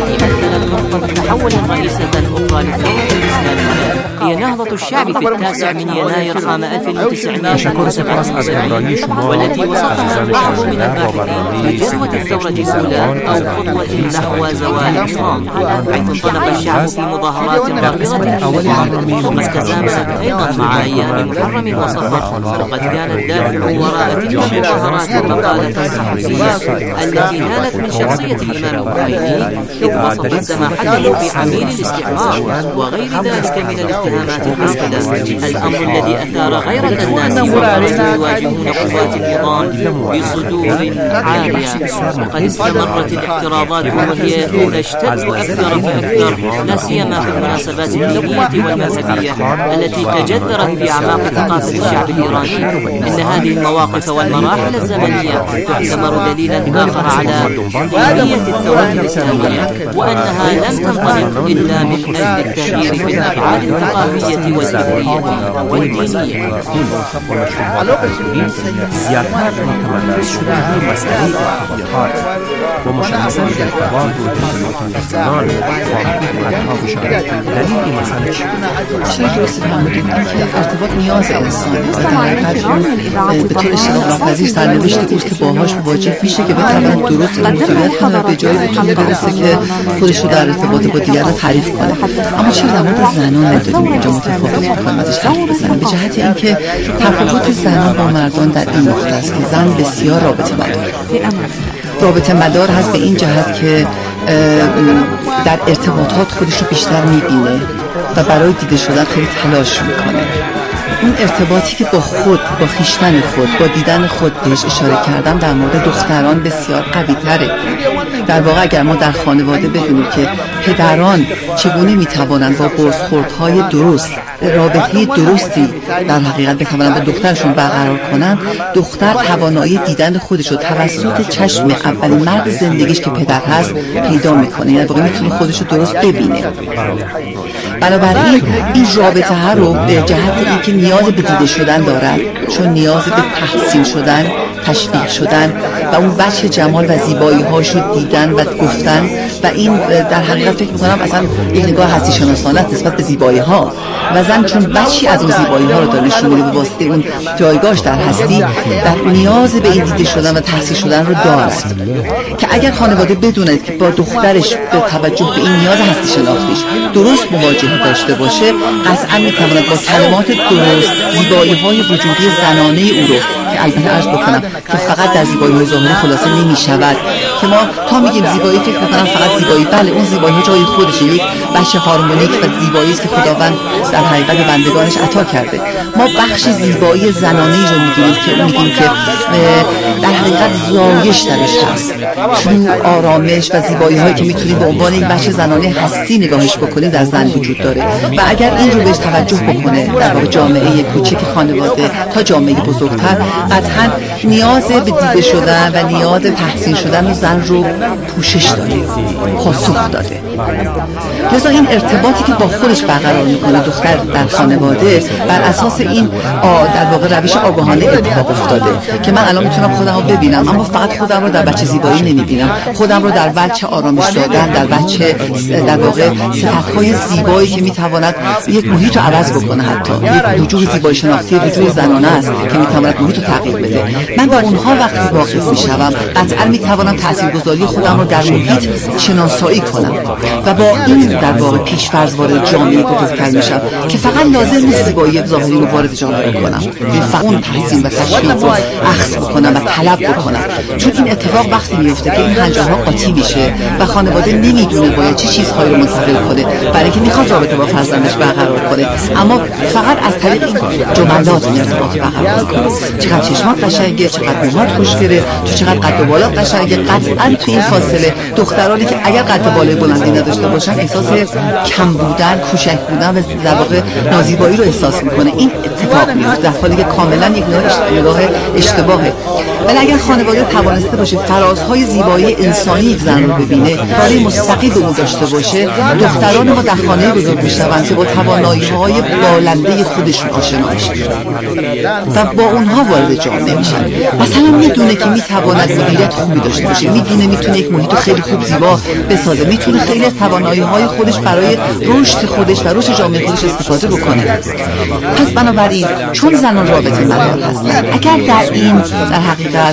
تحول رئيسة أخرى للثورة الإسلامية هي نهضة الشعب في التاسع من يناير عام ألف وتسعمائة وسبعة وسبعين والتي وصفها البعض من الباحثين بجذوة الثورة الأولى أو خطوة نحو زوال الإسلام، حيث انطلق الشعب في مظاهرات رافضة ثم استزامت أيضا مع أيام محرم وصفر. وقد كان الدافع وراء تلك المظاهرات المقالة الصحفية التي نالت من شخصية الإمام الخميني إذ وصف سماحته بعميل الاستعمار وغير ذلك من الاتهامات الحاقدة، الأمر الذي أثار غيرة الناس وخرجوا يواجهون قوات النظام بصدور عالية. وقد استمرت الاعتراضات وهي تشتد أكثر فأكثر، لا سيما في المناسبات الدينية والمذهبية التي تجذرت في أعماق ثقافة الشعب الإيراني. إن هذه المواقف والمراحل الزمنية تعتبر دليلا آخر على أهمية الثورة الإسلامية وأنها لم تنطلق إلا من أجل التغيير في الأفعال الثقافية والفكرية والدينية. زیادتر متمرکز شدگی مسئله تحقیقات و مشخصا ارتباط و ارتباطات زنان با حکومت‌ها بشارت دلیل این مسئله چیه؟ چرا که استفاده می‌کنیم که ارتباط نیاز انسان است. به طور اشتراک ناپذیر سرنوشتی بود که باهاش مواجه میشه که بتواند درست مدیریت کنه و به جایی بتونه برسه که خودش رو در ارتباط با دیگران تعریف کنه. اما چرا در مورد زنان نداریم اینجا متفاوت می‌کنیم ازش حرف بزنیم؟ به جهت اینکه تفاوت زنان با مردان در این نقطه است که زن بسیار رابطه مدار رابطه مدار هست به این جهت که در ارتباطات خودش رو بیشتر می‌بینه و برای دیده شدن خیلی تلاش می‌کنه. اون ارتباطی که با خود، با خیشتن خود، با دیدن خود بهش اشاره کردم در مورد دختران بسیار قوی تره. در واقع اگر ما در خانواده بدونیم که پدران چگونه میتوانند با بازخوردهای درست رابطه درستی در حقیقت بتوانند با دخترشون برقرار کنند، دختر توانایی دیدن خودش رو توسط چشم اولین مرد زندگیش که پدر هست پیدا میکنه، یعنی واقعا میتونه خودش رو درست ببینه. بنابراین این رابطه ها رو به جهت اینکه نیاز به دیده شدن دارد، چون نیاز به تحسین شدن، تشویق شدن و اون وجه جمال و زیبایی هاش رو دیدن و گفتن و این در حقیقت فکر میکنم اصلا یک نگاه هستی شناسانه نسبت به زیبایی ها و زن چون بچی از اون زیبایی ها رو داره نشون میده به واسطه اون جایگاهش در هستی در نیاز به این دیده شدن و تحسین شدن رو دارد که اگر خانواده بدوند که با دخترش به توجه به این نیاز هستی شناختیش درست مواجهه داشته باشه، قطعا میتواند با کلمات درست زیبایی های وجودی زنانه او رو که البته عرض بکنم که فقط در زیبایی های ظاهری خلاصه نمی شود که ما تا میگیم زیبایی فکر میکنم فقط زیبایی، بله اون زیبایی ها جای خودشه، یک بخش هارمونیک و زیبایی است که خداوند در حقیقت به بندگانش عطا کرده. ما بخش زیبایی زنانه ای رو میگیم که میگیم که در حقیقت زایش درش هست، چون آرامش و زیبایی هایی که میتونیم به عنوان یک بخش زنانه هستی نگاهش بکنیم در زن وجود داره و اگر این رو بهش توجه بکنه در واقع جامعه کوچک خانواده تا جامعه بزرگتر، قطعا نیاز به دیده شدن و نیاز تحسین شدن زن رو پوشش داده، پاسخ داده. لذا این ارتباطی که با خودش برقرار میکنه دختر در خانواده بر اساس این در واقع روش آگاهانه اتفاق افتاده که من الان میتونم خودم رو ببینم، اما فقط خودم رو در بچه زیبایی نمیبینم، خودم رو در بچه آرامش دادن، در بچه در واقع صفتهای زیبایی که میتواند یک محیط رو عوض بکنه، حتی یک وجود زیبایی شناختی وجود زنانه است که میتواند محیط رو تغییر بده. من با اونها وقتی واقف میشم قطعا میتوانم تاثیرگذاری خودم رو در محیط شناسایی کنم و با این در واقع پیش‌فرض وارد جامعه بزرگتر میشم که فقط لازم نیست زیبایی ظاهری رو وارد جامعه بکنم، فقط اون تحسین و تشویق رو اخذ بکنم و طلب بکنم، چون این اتفاق وقتی میفته که این هنجارها قاطی میشه و خانواده نمیدونه باید چه چیزهایی رو منتقل کنه برای اینکه میخواد رابطه با فرزندش برقرار کنه، اما فقط از طریق این جملات ارتباط برقرار کنه. چقدر چشمات قشنگه، چقدر موهات خوشگله، تو چقدر قد و بالا قشنگه. قطعا تو این فاصله دخترانی که اگر قد بالای بلندی نداشته باشن احساس کم بودن، کوچک بودن و در واقع نازیبایی رو احساس میکنه. این اتفاق میفته در حالی که کاملا یک نگاه اشتباهه. ولی اگر خانواده توانسته باشه فرازهای زیبایی انسانی یک زن رو ببینه، کاری مستقیم به اون داشته باشه، دختران ما در خانه بزرگ میشوند که با توانایی‌های بالنده خودشون آشنا میشن و با اونها وارد جامعه میشن. مثلا میدونه که میتواند مدیریت خوبی داشته باشه، میدونه میتونه یک محیط خیلی خوب زیبا بسازه، میتونه خیلی از توانایی‌های خودش برای رشد خودش و رشد جامعه خودش استفاده بکنه. پس بنابراین چون زنان رابطه مدار هستن، اگر در این در حقیقت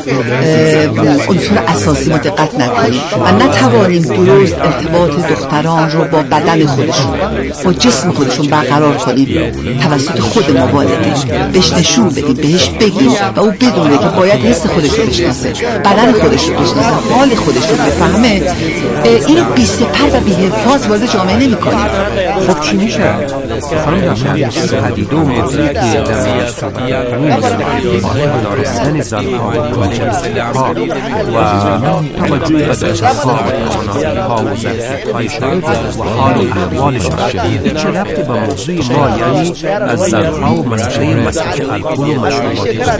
عنصر اساسی ما دقت نکنیم و نتوانیم درست ارتباط دختران رو با بدن خودشون با جسم خودشون برقرار کنیم توسط خود ما والدین بهش نشون بدیم، بهش بگیم و او بدونه که باید حس خودش رو بشناسه، بدن خودش رو بشناسه، حال خودش رو بفهمه، اینو بی سپر و بی حفاظ وارد جامعه نمی کنیم. خب چی میشه؟ خانم داشتن پدیده و موضوعی که در دارستن زنها و جنسها و توجه به داشتها و توانایی‌ها و ظرفیت‌های شده و حال و احوالشان شدید چه ربطی با موضوع ما، یعنی از زنها و مسئله مصرف الکل و مشروبات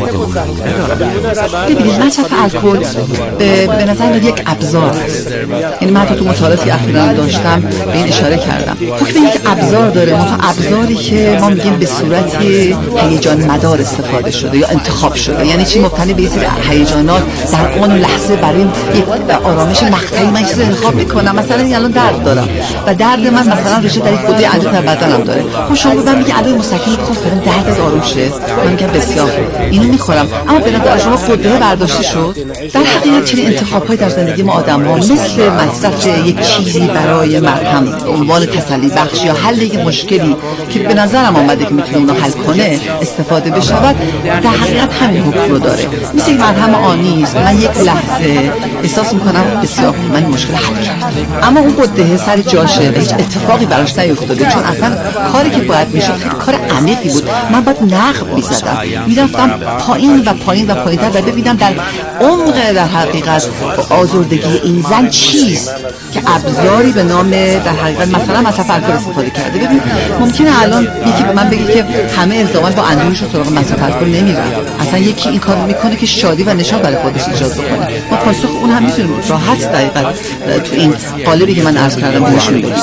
ندارد؟ ببینید مصرف الکل به نظر من یک ابزار است. یعنی من تو مطالعاتی اخیراً داشتم به این اشاره کردم. حکم یک ابزار داره، مثلا ابزاری که ما میگیم به صورت هیجان مدار استفاده شده یا انتخاب شده. یعنی چی؟ مبتنی به یه سری هیجانات در آن لحظه برای یک آرامش مقطعی من چیزی انتخاب میکنم. مثلا الان درد دارم و درد من مثلا ریشه در یک غده عضله در بدنم داره. خب شما به من میگه علاوه مسکن خب فعلا دردت آروم شه، من میگم بسیار اینو میخورم، اما به نظر شما غده برداشته شد. در حقیقت چنین انتخاب‌هایی در زندگی ما آدم‌ها مثل مصرف یک چیزی برای مرهم، عنوان تسلی بخش یا حل یک مشکلی که به نظرم آمده که میتونه اونو حل کنه استفاده بشود، در حقیقت همین حکم رو داره. مثل یک مرهم آنی است. من یک لحظه احساس میکنم بسیار من مشکل حل کردم، اما اون قده سر جاشه و هیچ اتفاقی براش نیفتاده، چون اصلا کاری که باید میشد کار عمیقی بود. من باید نقب میزدم، میرفتم پایین و پایین و پایین تر و ببینم در عمق در حقیقت آزردگی این زن چیست که ابزاری به نام در حقیقت مثلا مصرف الکل استفاده کرده. ببین ممکنه الان یکی به من بگه که همه الزاما با اندوهش رو سراغ مصرف الکل نمیرن، اصلا یکی این کارو میکنه که شادی و نشاط برای خودش ایجاد بکنه. ما پاسخ اون هم میتونیم راحت دقیقاً تو این قالبی که من عرض کردم بهشون بدیم.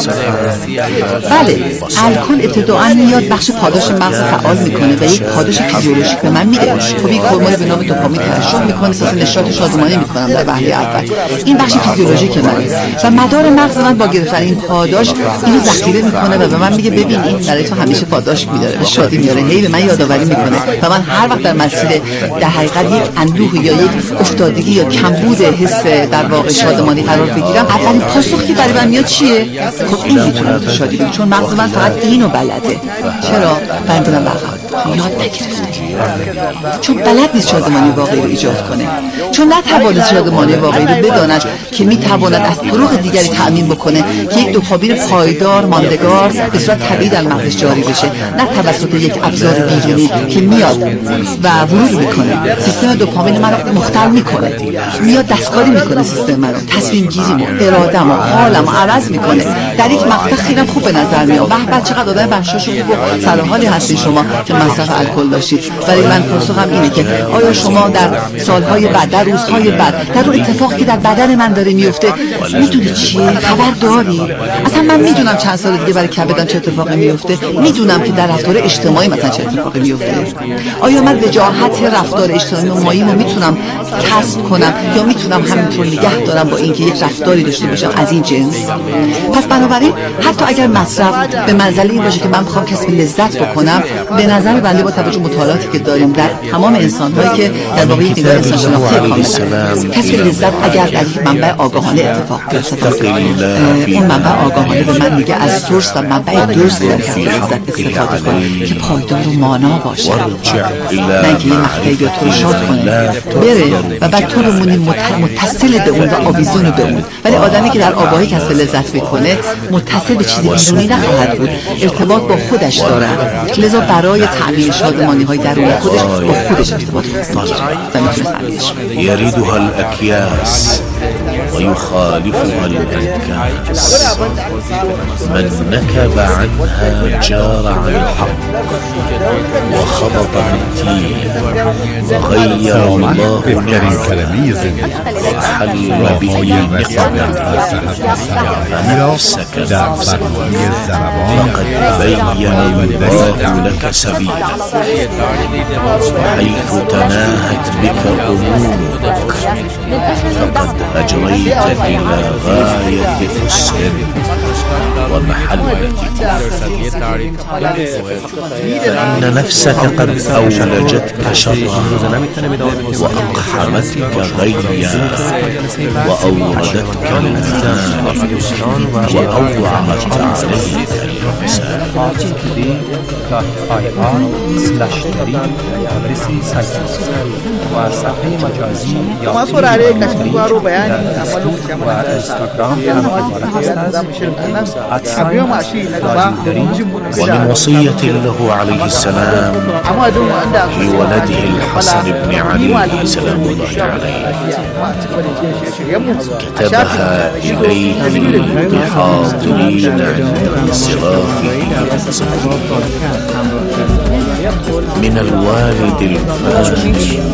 بله الکل ابتداءً میاد بخش پاداش مغز فعال میکنه و یک پاداش فیزیولوژیک به من میده. خب یک هورمون به نام دوپامین ترشح میکنه، احساس نشاط شادمانی میکنم در وهله اول. این بخش فیزیولوژیک منه و مدار مغز من با گرفتن این پاداش اینو ذخیره میکنه و به من میگه ببین این برای تو همیشه پاداش میداره و شادی میاره، هی به من یادآوری میکنه و من هر وقت در مسیر در حقیقت یک اندوه یا یک افتادگی یا کمبود حس در واقع شادمانی قرار بگیرم، اولین پاسخی که برای من میاد چیه؟ خب این میتونه تو شادی بگیره، چون مغز من فقط اینو بلده. چرا؟ بندونم بقید یاد نگرفته، چون بلد نیست شادمانی واقعی رو ایجاد کنه، چون نتوانست شادمانی واقعی رو بداند که میتواند از طرق دیگری تأمین بکنه که یک دوپامین پایدار ماندگار به صورت طبیعی در مغزش جاری بشه، نه توسط یک ابزار بیرونی که میاد و ورود میکنه سیستم دوپامین من رو مختل میکنه، میاد دستکاری میکنه سیستم من رو، تصمیم گیریمو، ارادهمو، حالمو عوض میکنه. در یک مقطع خیلی خوب به نظر میاد، به به چقدر آدم بخشش خوب و سرحالی هستید شما که مصرف الکل داشتید. ولی من پاسخم اینه که آیا شما در سالهای بعد، در روزهای بعد، در اون اتفاقی که در بدن من داره میفته میدونی چیه؟ خبر داری؟ اصلا من میدونم چند سال دیگه برای کبدم چه اتفاقی میفته، میدونم که در رفتار اجتماعی مثلا چه اتفاقی میفته. آیا من وجاهت رفتار اجتماعی رو میتونم کسب کنم یا میتونم همینطور نگه دارم با اینکه یک رفتاری داشته باشم از این جنس؟ پس بنابراین حتی اگر مصرف به منزله این باشه که من بخوام کسب لذت بکنم، به نظر بنده با توجه مطالعاتی که داریم در تمام انسان‌هایی که در واقع یک نگاه انسان شناختی کامل کسب لذت اگر در یک منبع آگاهانه اتفاق بیفته، اون منبع آگاهانه به من میگه از سورس و منبع درست در کسب لذت استفاده کن که پایدار و مانا باشه، نه اینکه یه مقطعی بیا تو رو شاد کنه بره و بعد تو رو مونی متصل به اون و آویزون به اون. ولی آدمی که در آگاهی کسب لذت میکنه متصل به چیزی بیرونی نخواهد بود، ارتباط با خودش داره، لذا برای تأمین شادمانی های درون خودش با خودش ارتباط میگیره و میتونه تأمینش کنه. يريدها الأكياس ويخالفها الأنكاس، من نكب عنها جار عن الحق وخبط في التين وغير الله نعمه وحل به نقمه فنفسك نفسك فقد بين الله لك سبيلا وحيث تناهت بك أمورك فقد أجريت إلى غاية حسن ومحلة، فإن نفسك قد أولجتك شرها وأقحمتك غيا وأوردتك النار وأوعرت عليك الإنسان. masu wurare kashin gwaro bayani amma lokacin mu da Instagram za mu shirin nan a biyo mashi na gaba ومن وصية له عليه السلام لولده الحسن بن علي سلام الله عليه كتبها إليه الحاضرين عند انصرافه من الوالد الفاضل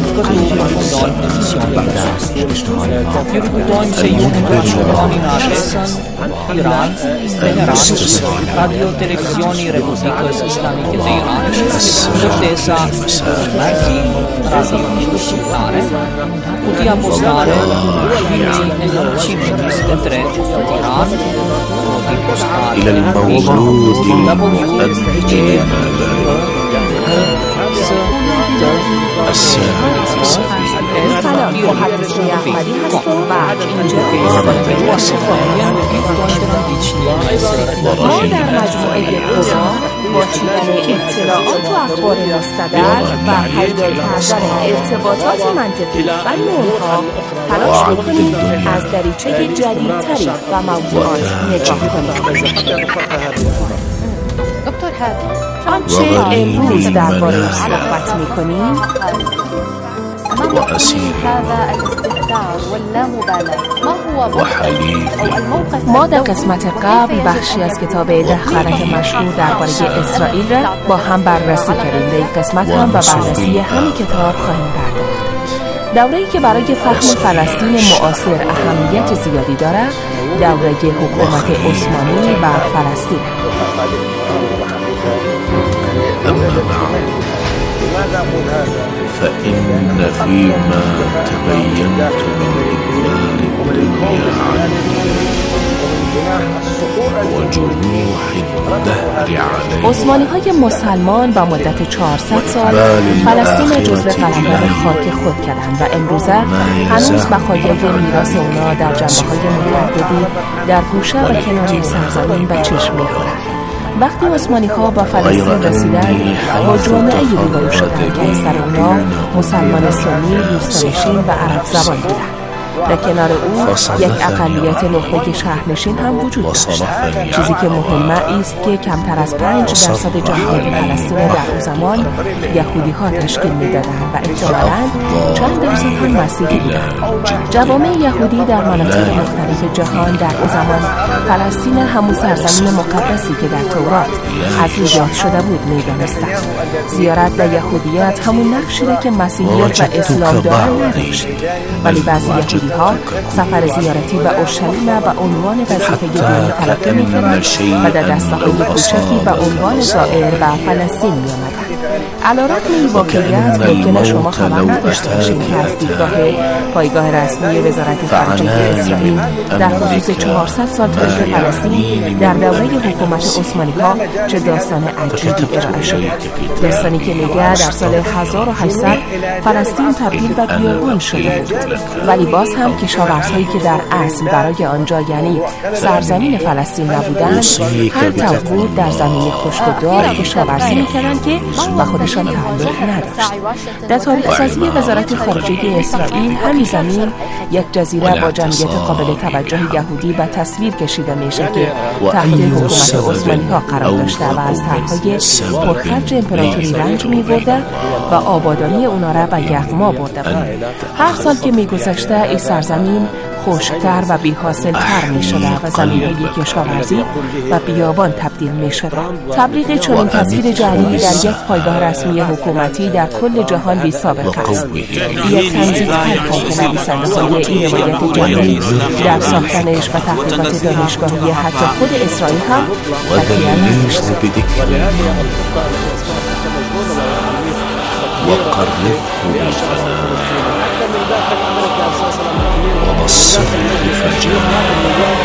رادیو تلویزیونی رپوبلیک اسلامی ایران جدیسا مرسی رادیو شیطانه کتیا پستاره ایران إلى المولود المؤدب السائر في سبيل سلام، محدثه احمدی هستم و اینجا ما در مجموعه قرآن با چیدن اطلاعات و اخبار مستدل و تجدید کردن ارتباطات منطقی و نورها تلاش میکنیم از دریچه جدیدتری و موضوعات نگاه کنیم. دکتر هادی، آنچه امروز درباره‌اش صحبت میکنیم ما در قسمت قبل بخشی از کتاب ده خرک مشهور درباره اسرائیل را با هم بررسی کردیم. در این قسمت هم به بررسی همین کتاب خواهیم پرداخت. دوره‌ای که برای فهم فلسطین معاصر اهمیت زیادی دارد، دوره حکومت عثمانی بر فلسطین. فإن فيما تبينت من إدبار الدنيا عني وجروح الدهر عليه. عثمانی های مسلمان با مدت چهارصد سال فلسطین جزو قلمرو خاک خود کردند و امروزه هنوز بقایای میراث اونا در جنبه های متعددی در گوشه و کنار این سرزمین به چشم میخورند. وقتی عثمانی ها با فلسطین رسیدند با جامعه روبرو شدند که اکثر اونا مسلمان سنی، روستانشین و عرب زبان بودند. در کنار او یک اقلیت نخبه شهرنشین هم وجود داشت. چیزی که مهمه است که کمتر از پنج درصد جامعه فلسطین در اون زمان یهودی ها تشکیل میدادند و احتمالاً چند درصد هم مسیحی بودند. جوامع یهودی در مناطق مختلف جهان در اون زمان فلسطین همون سرزمین مقدسی که در تورات از ایجاد شده بود میدانستند. زیارت در یهودیت همون نقشی که مسیحیت و اسلام دارند نداشت، ولی بعضی یهودی ها سفر زیارتی به اورشلیم به عنوان وظیفه دینی تلقی می‌کردند و در دسته‌های کوچکی به عنوان زائر به فلسطین می‌آمدند. علی‌رغم این واقعیت ممکن شما خبر نداشته باشید که از دیدگاه پایگاه رسمی وزارت خارجه اسرائیل در حدود چهارصد سال تاریخ فلسطین در دوره حکومت عثمانی‌ها چه داستان عجیبی ارائه شده. داستانی که میگه در سال هزار و هشتصد فلسطین تبدیل به بیابان شده بود، ولی باز هم کشاورزهایی که در اصل برای آنجا یعنی سرزمین فلسطین نبودند، هر طور بود در زمین خشک‌ودار کشاورزی می‌کردند که به خودشان تعلق نداشت. در تاریخ سازی وزارت خارجه اسرائیل همین زمین یک جزیره با جمعیت قابل توجه یهودی به تصویر کشیده میشه که تحت حکومت عثمانی‌ها قرار داشته و از طرح‌های پرخرج امپراتوری رنج می‌برده و آبادانی اونا را به یغما برده بود. هر سال که می‌گذشته این سرزمین خشک‌تر و بی‌حاصل‌تر می‌شده و زمین‌های کشاورزی و بیابان تبدیل می‌شده. تبلیغ چنین تصویر جعلی در یک پایگاه رسمی حکومتی در کل جهان بی‌سابقه است. یک تنظیم حرکت که نویسنده‌های این روایت جعلی در ساختنش و تحقیقات دانشگاهی حتی خود اسرائیل هم تکیه نداشت. وقربه بالفناء وبصره فجاء.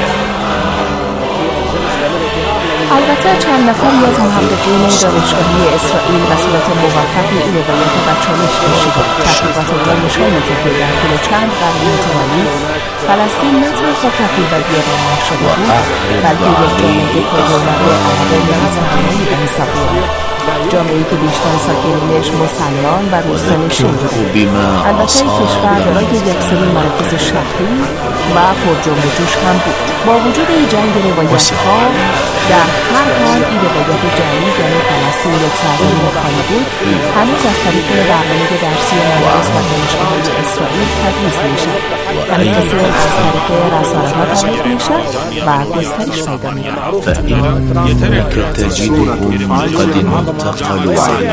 البته چند نفری از محققین دانشگاهی اسرائیل به صورت موفقی این روایت به چالش کشیدند. تحقیقات اونا نشان می‌دهد که در طول چند قرن متوالی فلسطین نه تنها تبدیل به بیابان نشده بود، بلکه یک جامعه پررونق عرب مدرنی به حساب می‌آمد. جامعه‌ای که بیشتر ساکنینش مسلمان و روستانشین بود. البته این کشور دارای یک سری مراکز شهری و پرجنب و جوش هم بود. با وجود این جنگ روایت‌ها، در هر حال این روایت جعلی یعنی فلسطین یک سرزمین خالی بود هنوز از طریق برنامه درسی مدارس و دانشگاه‌های اسرائیل تدریس می‌شد. همین که صرف از طریق رسانه‌ها تبلیغ می‌شد و گسترش پیدا می‌کرد. فإنك تجدهم قد انتقلوا عن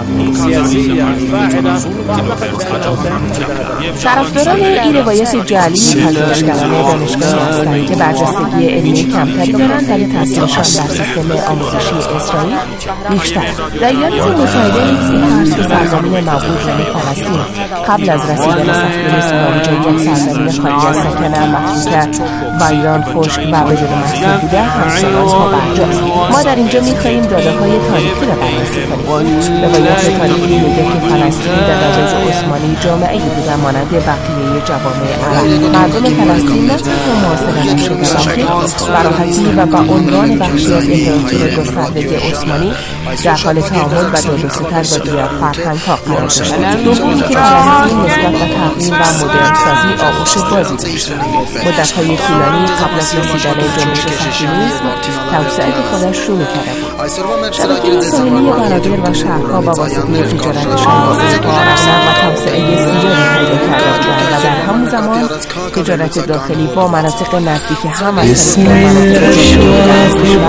طرفداران این روایت جعلی پژوهشگران دانشگاه هستند که برجستگی علمی کمتری دارند ولی تاثیرشان در سیستم آموزشی اسرائیل بیشتر. در ایالات متحده نیز این ترس به سرزمین موعود یعنی فلسطین قبل از رسیدن سفیر اسرائیل جایی سرزمین خالی از سکنه محسوب کرد و ایران خشک و بدون محصول بوده همچنانها برجاست. ما در اینجا می‌خواهیم داده‌های تاریخی را بررسی کنیم. روایت تاریخی میگه که فلسطین در دوران عثمانی جامعه‌ای بوده مانند بقیه جوامع عرب. مردم فلسطین نه تنها محاصره نشده بلکه به راحتی و با عنوان بخشی از امپراتوری گسترده عثمانی در حال تعامل و داد و ستد با دیگر فرهنگ‌ها قرار داشتند. دوم اینکه فلسطین نسبت به تقویم و مدرن‌سازی آغوش بازی داشت. مدت‌های طولانی قبل از رسیدن جنبش صهیونیسم توسعه خودش شروع کرده بود. شبکه ساحلی بنادر و شهرها با واسطه تجارتشان با اروپا رفتن و توسعه زیادی پیدا کرده بودند و در همون زمان تجارت داخلی با مناطق نزدیک هم از طریق مناطق جنوبی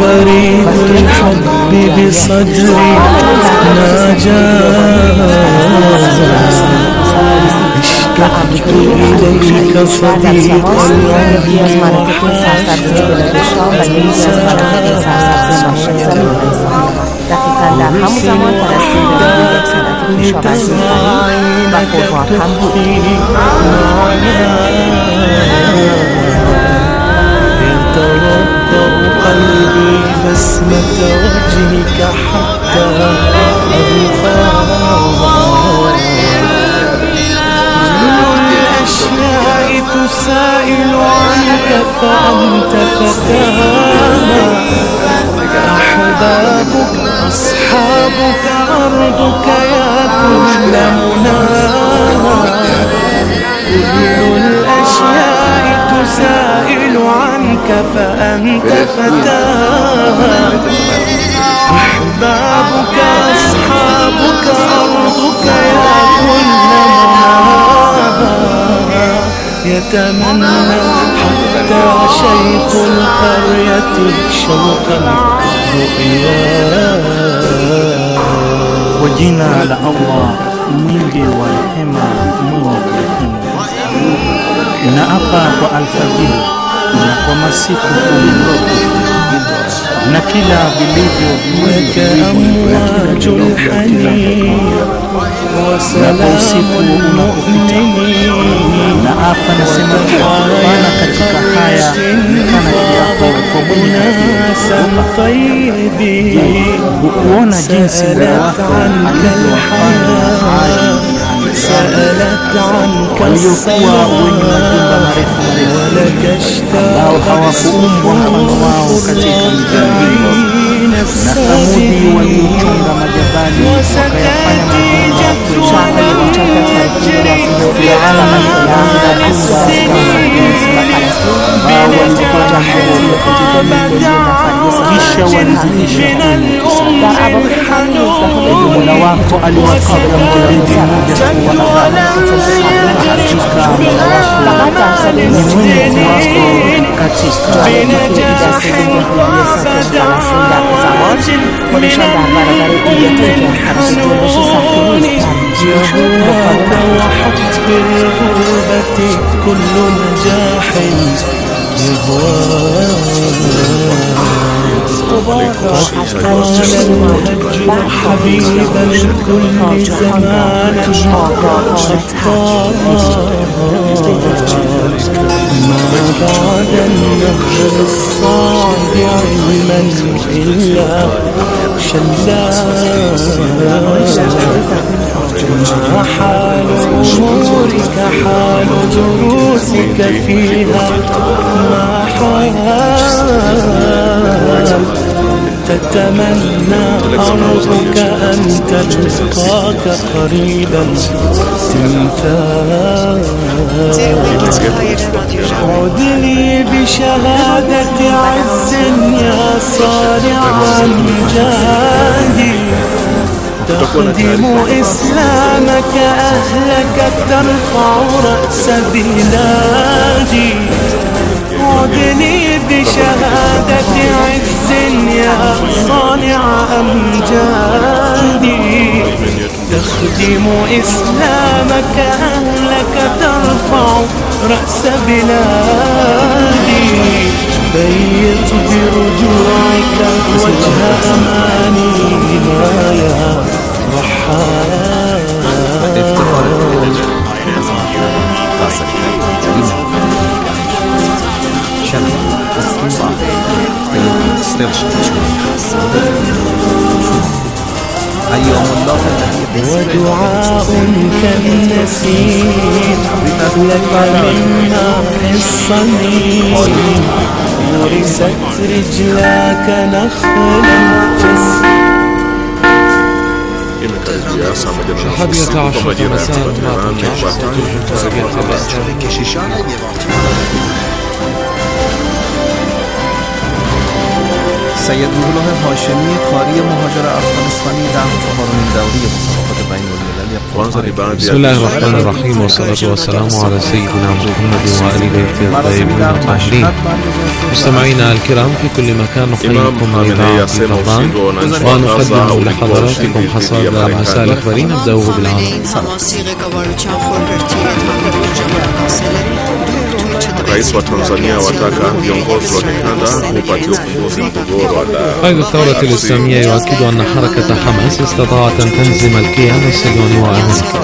و امریکایی ایلیک صدیق یکی از مناطق سرسبز بلاد شام و یکی از مناطق سرسبز مشرق زمین دقیقا در همون زمان فلسطین به یک صنعت کشاورزی غنی و پربار هم بود. يتوضأ قلبي بسمة وجهك حتى الأشياء تسائل عنك فأنت فتانا أحبابك أصحابك أرضك يا كل مناها كل الأشياء تسائل عنك فأنت فتاها أحبابك أصحابك أرضك يا كل مناها يتمنى حتى شيخ القرية شوقا رؤيا وجينا على الله mwingi wa rehema mwenye kurehemu. Naapa kwa alfajiri na kwa masiku uliopo na kila vilivyo viweke amwajul hani na kwa usiku unapopita. Naapa nasema Bwana katika haya kana kiapo kwa mwenye hukuona jinsi mola wako alivyowafanya waliokuwa wenye majumba marefu marefu ambao hawakuumbwa mfano wao katika mijini na Thamudi waliochunga majabali wakayafanya magumu kisha walizimisha mola wako aliwakabla mjaribu mmoja kuwa hakika mola wako ni Mungu wako katika جهوك وحط بالغربة كل نجاح قد قال الهجر حبيبا لكل زمان ما بعد النهر الصعب علما إلا شلا ما حال أمورك حال دروسك فيها ما حال تتمنى أرضك أن تلقاك قريبا تمثال عد لي بشهادة عز يا صارع الجاهل تخدم إسلامك أهلك ترفع رأس بلادي عدني بشهادة عز يا صانع أمجادي تخدم إسلامك أهلك ترفع رأس بلادي بيت برجوعك وجه أمانينا يا رحال. ودعاء كالنسيم لك منا الصميم ورست رجلاك نخلا في الحادية عشرة مساء مع وسط سید روح الله هاشمی کاری مهاجر افغانستانی در چهارمین دوره مسابقات بین‌المللی. بسم الله الرحمن الرحيم والصلاة والسلام على سيدنا محمد وآل بيته الطيبين الطاهرين. مستمعينا الكرام في كل مكان نحييكم من إذاعة رمضان ونقدم لحضراتكم حصاد العساء الأخباري. نبدأه بالعالم. Rais wa Tanzania wataka viongozi wa kikanda kupatia ufumbuzi mgogoro wa قائد الثورة الإسلامية يؤكد أن حركة حماس استطاعت أن تهزم الكيان الصهيوني وأمريكا.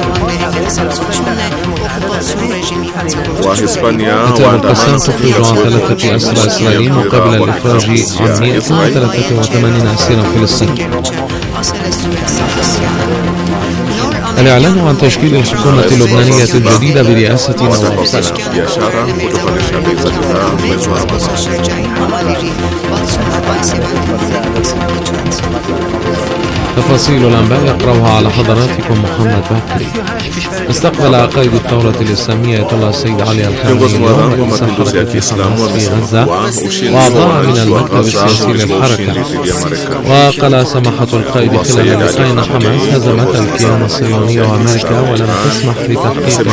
كتاب القسام تخرج عن ثلاثة أسرى إسرائيليين مقابل الإخراج عن مئة وثلاثة وثمانين أسيرا فلسطينيين. الإعلان عن تشكيل الحكومة اللبنانية الجديدة برئاسة نواف سلام. تفاصيل الأنباء يقرأها على حضراتكم محمد بكري. استقبل قائد الثورة الإسلامية آية الله السيد علي الخامنئي اليوم رئيس حركة حماس في غزة وأعضاء من المكتب السياسي للحركة. وقال سماحة القائد خلال لقاء أن حماس هزمت الكيان الصهيوني وأمريكا ولم تسمح بتحقيق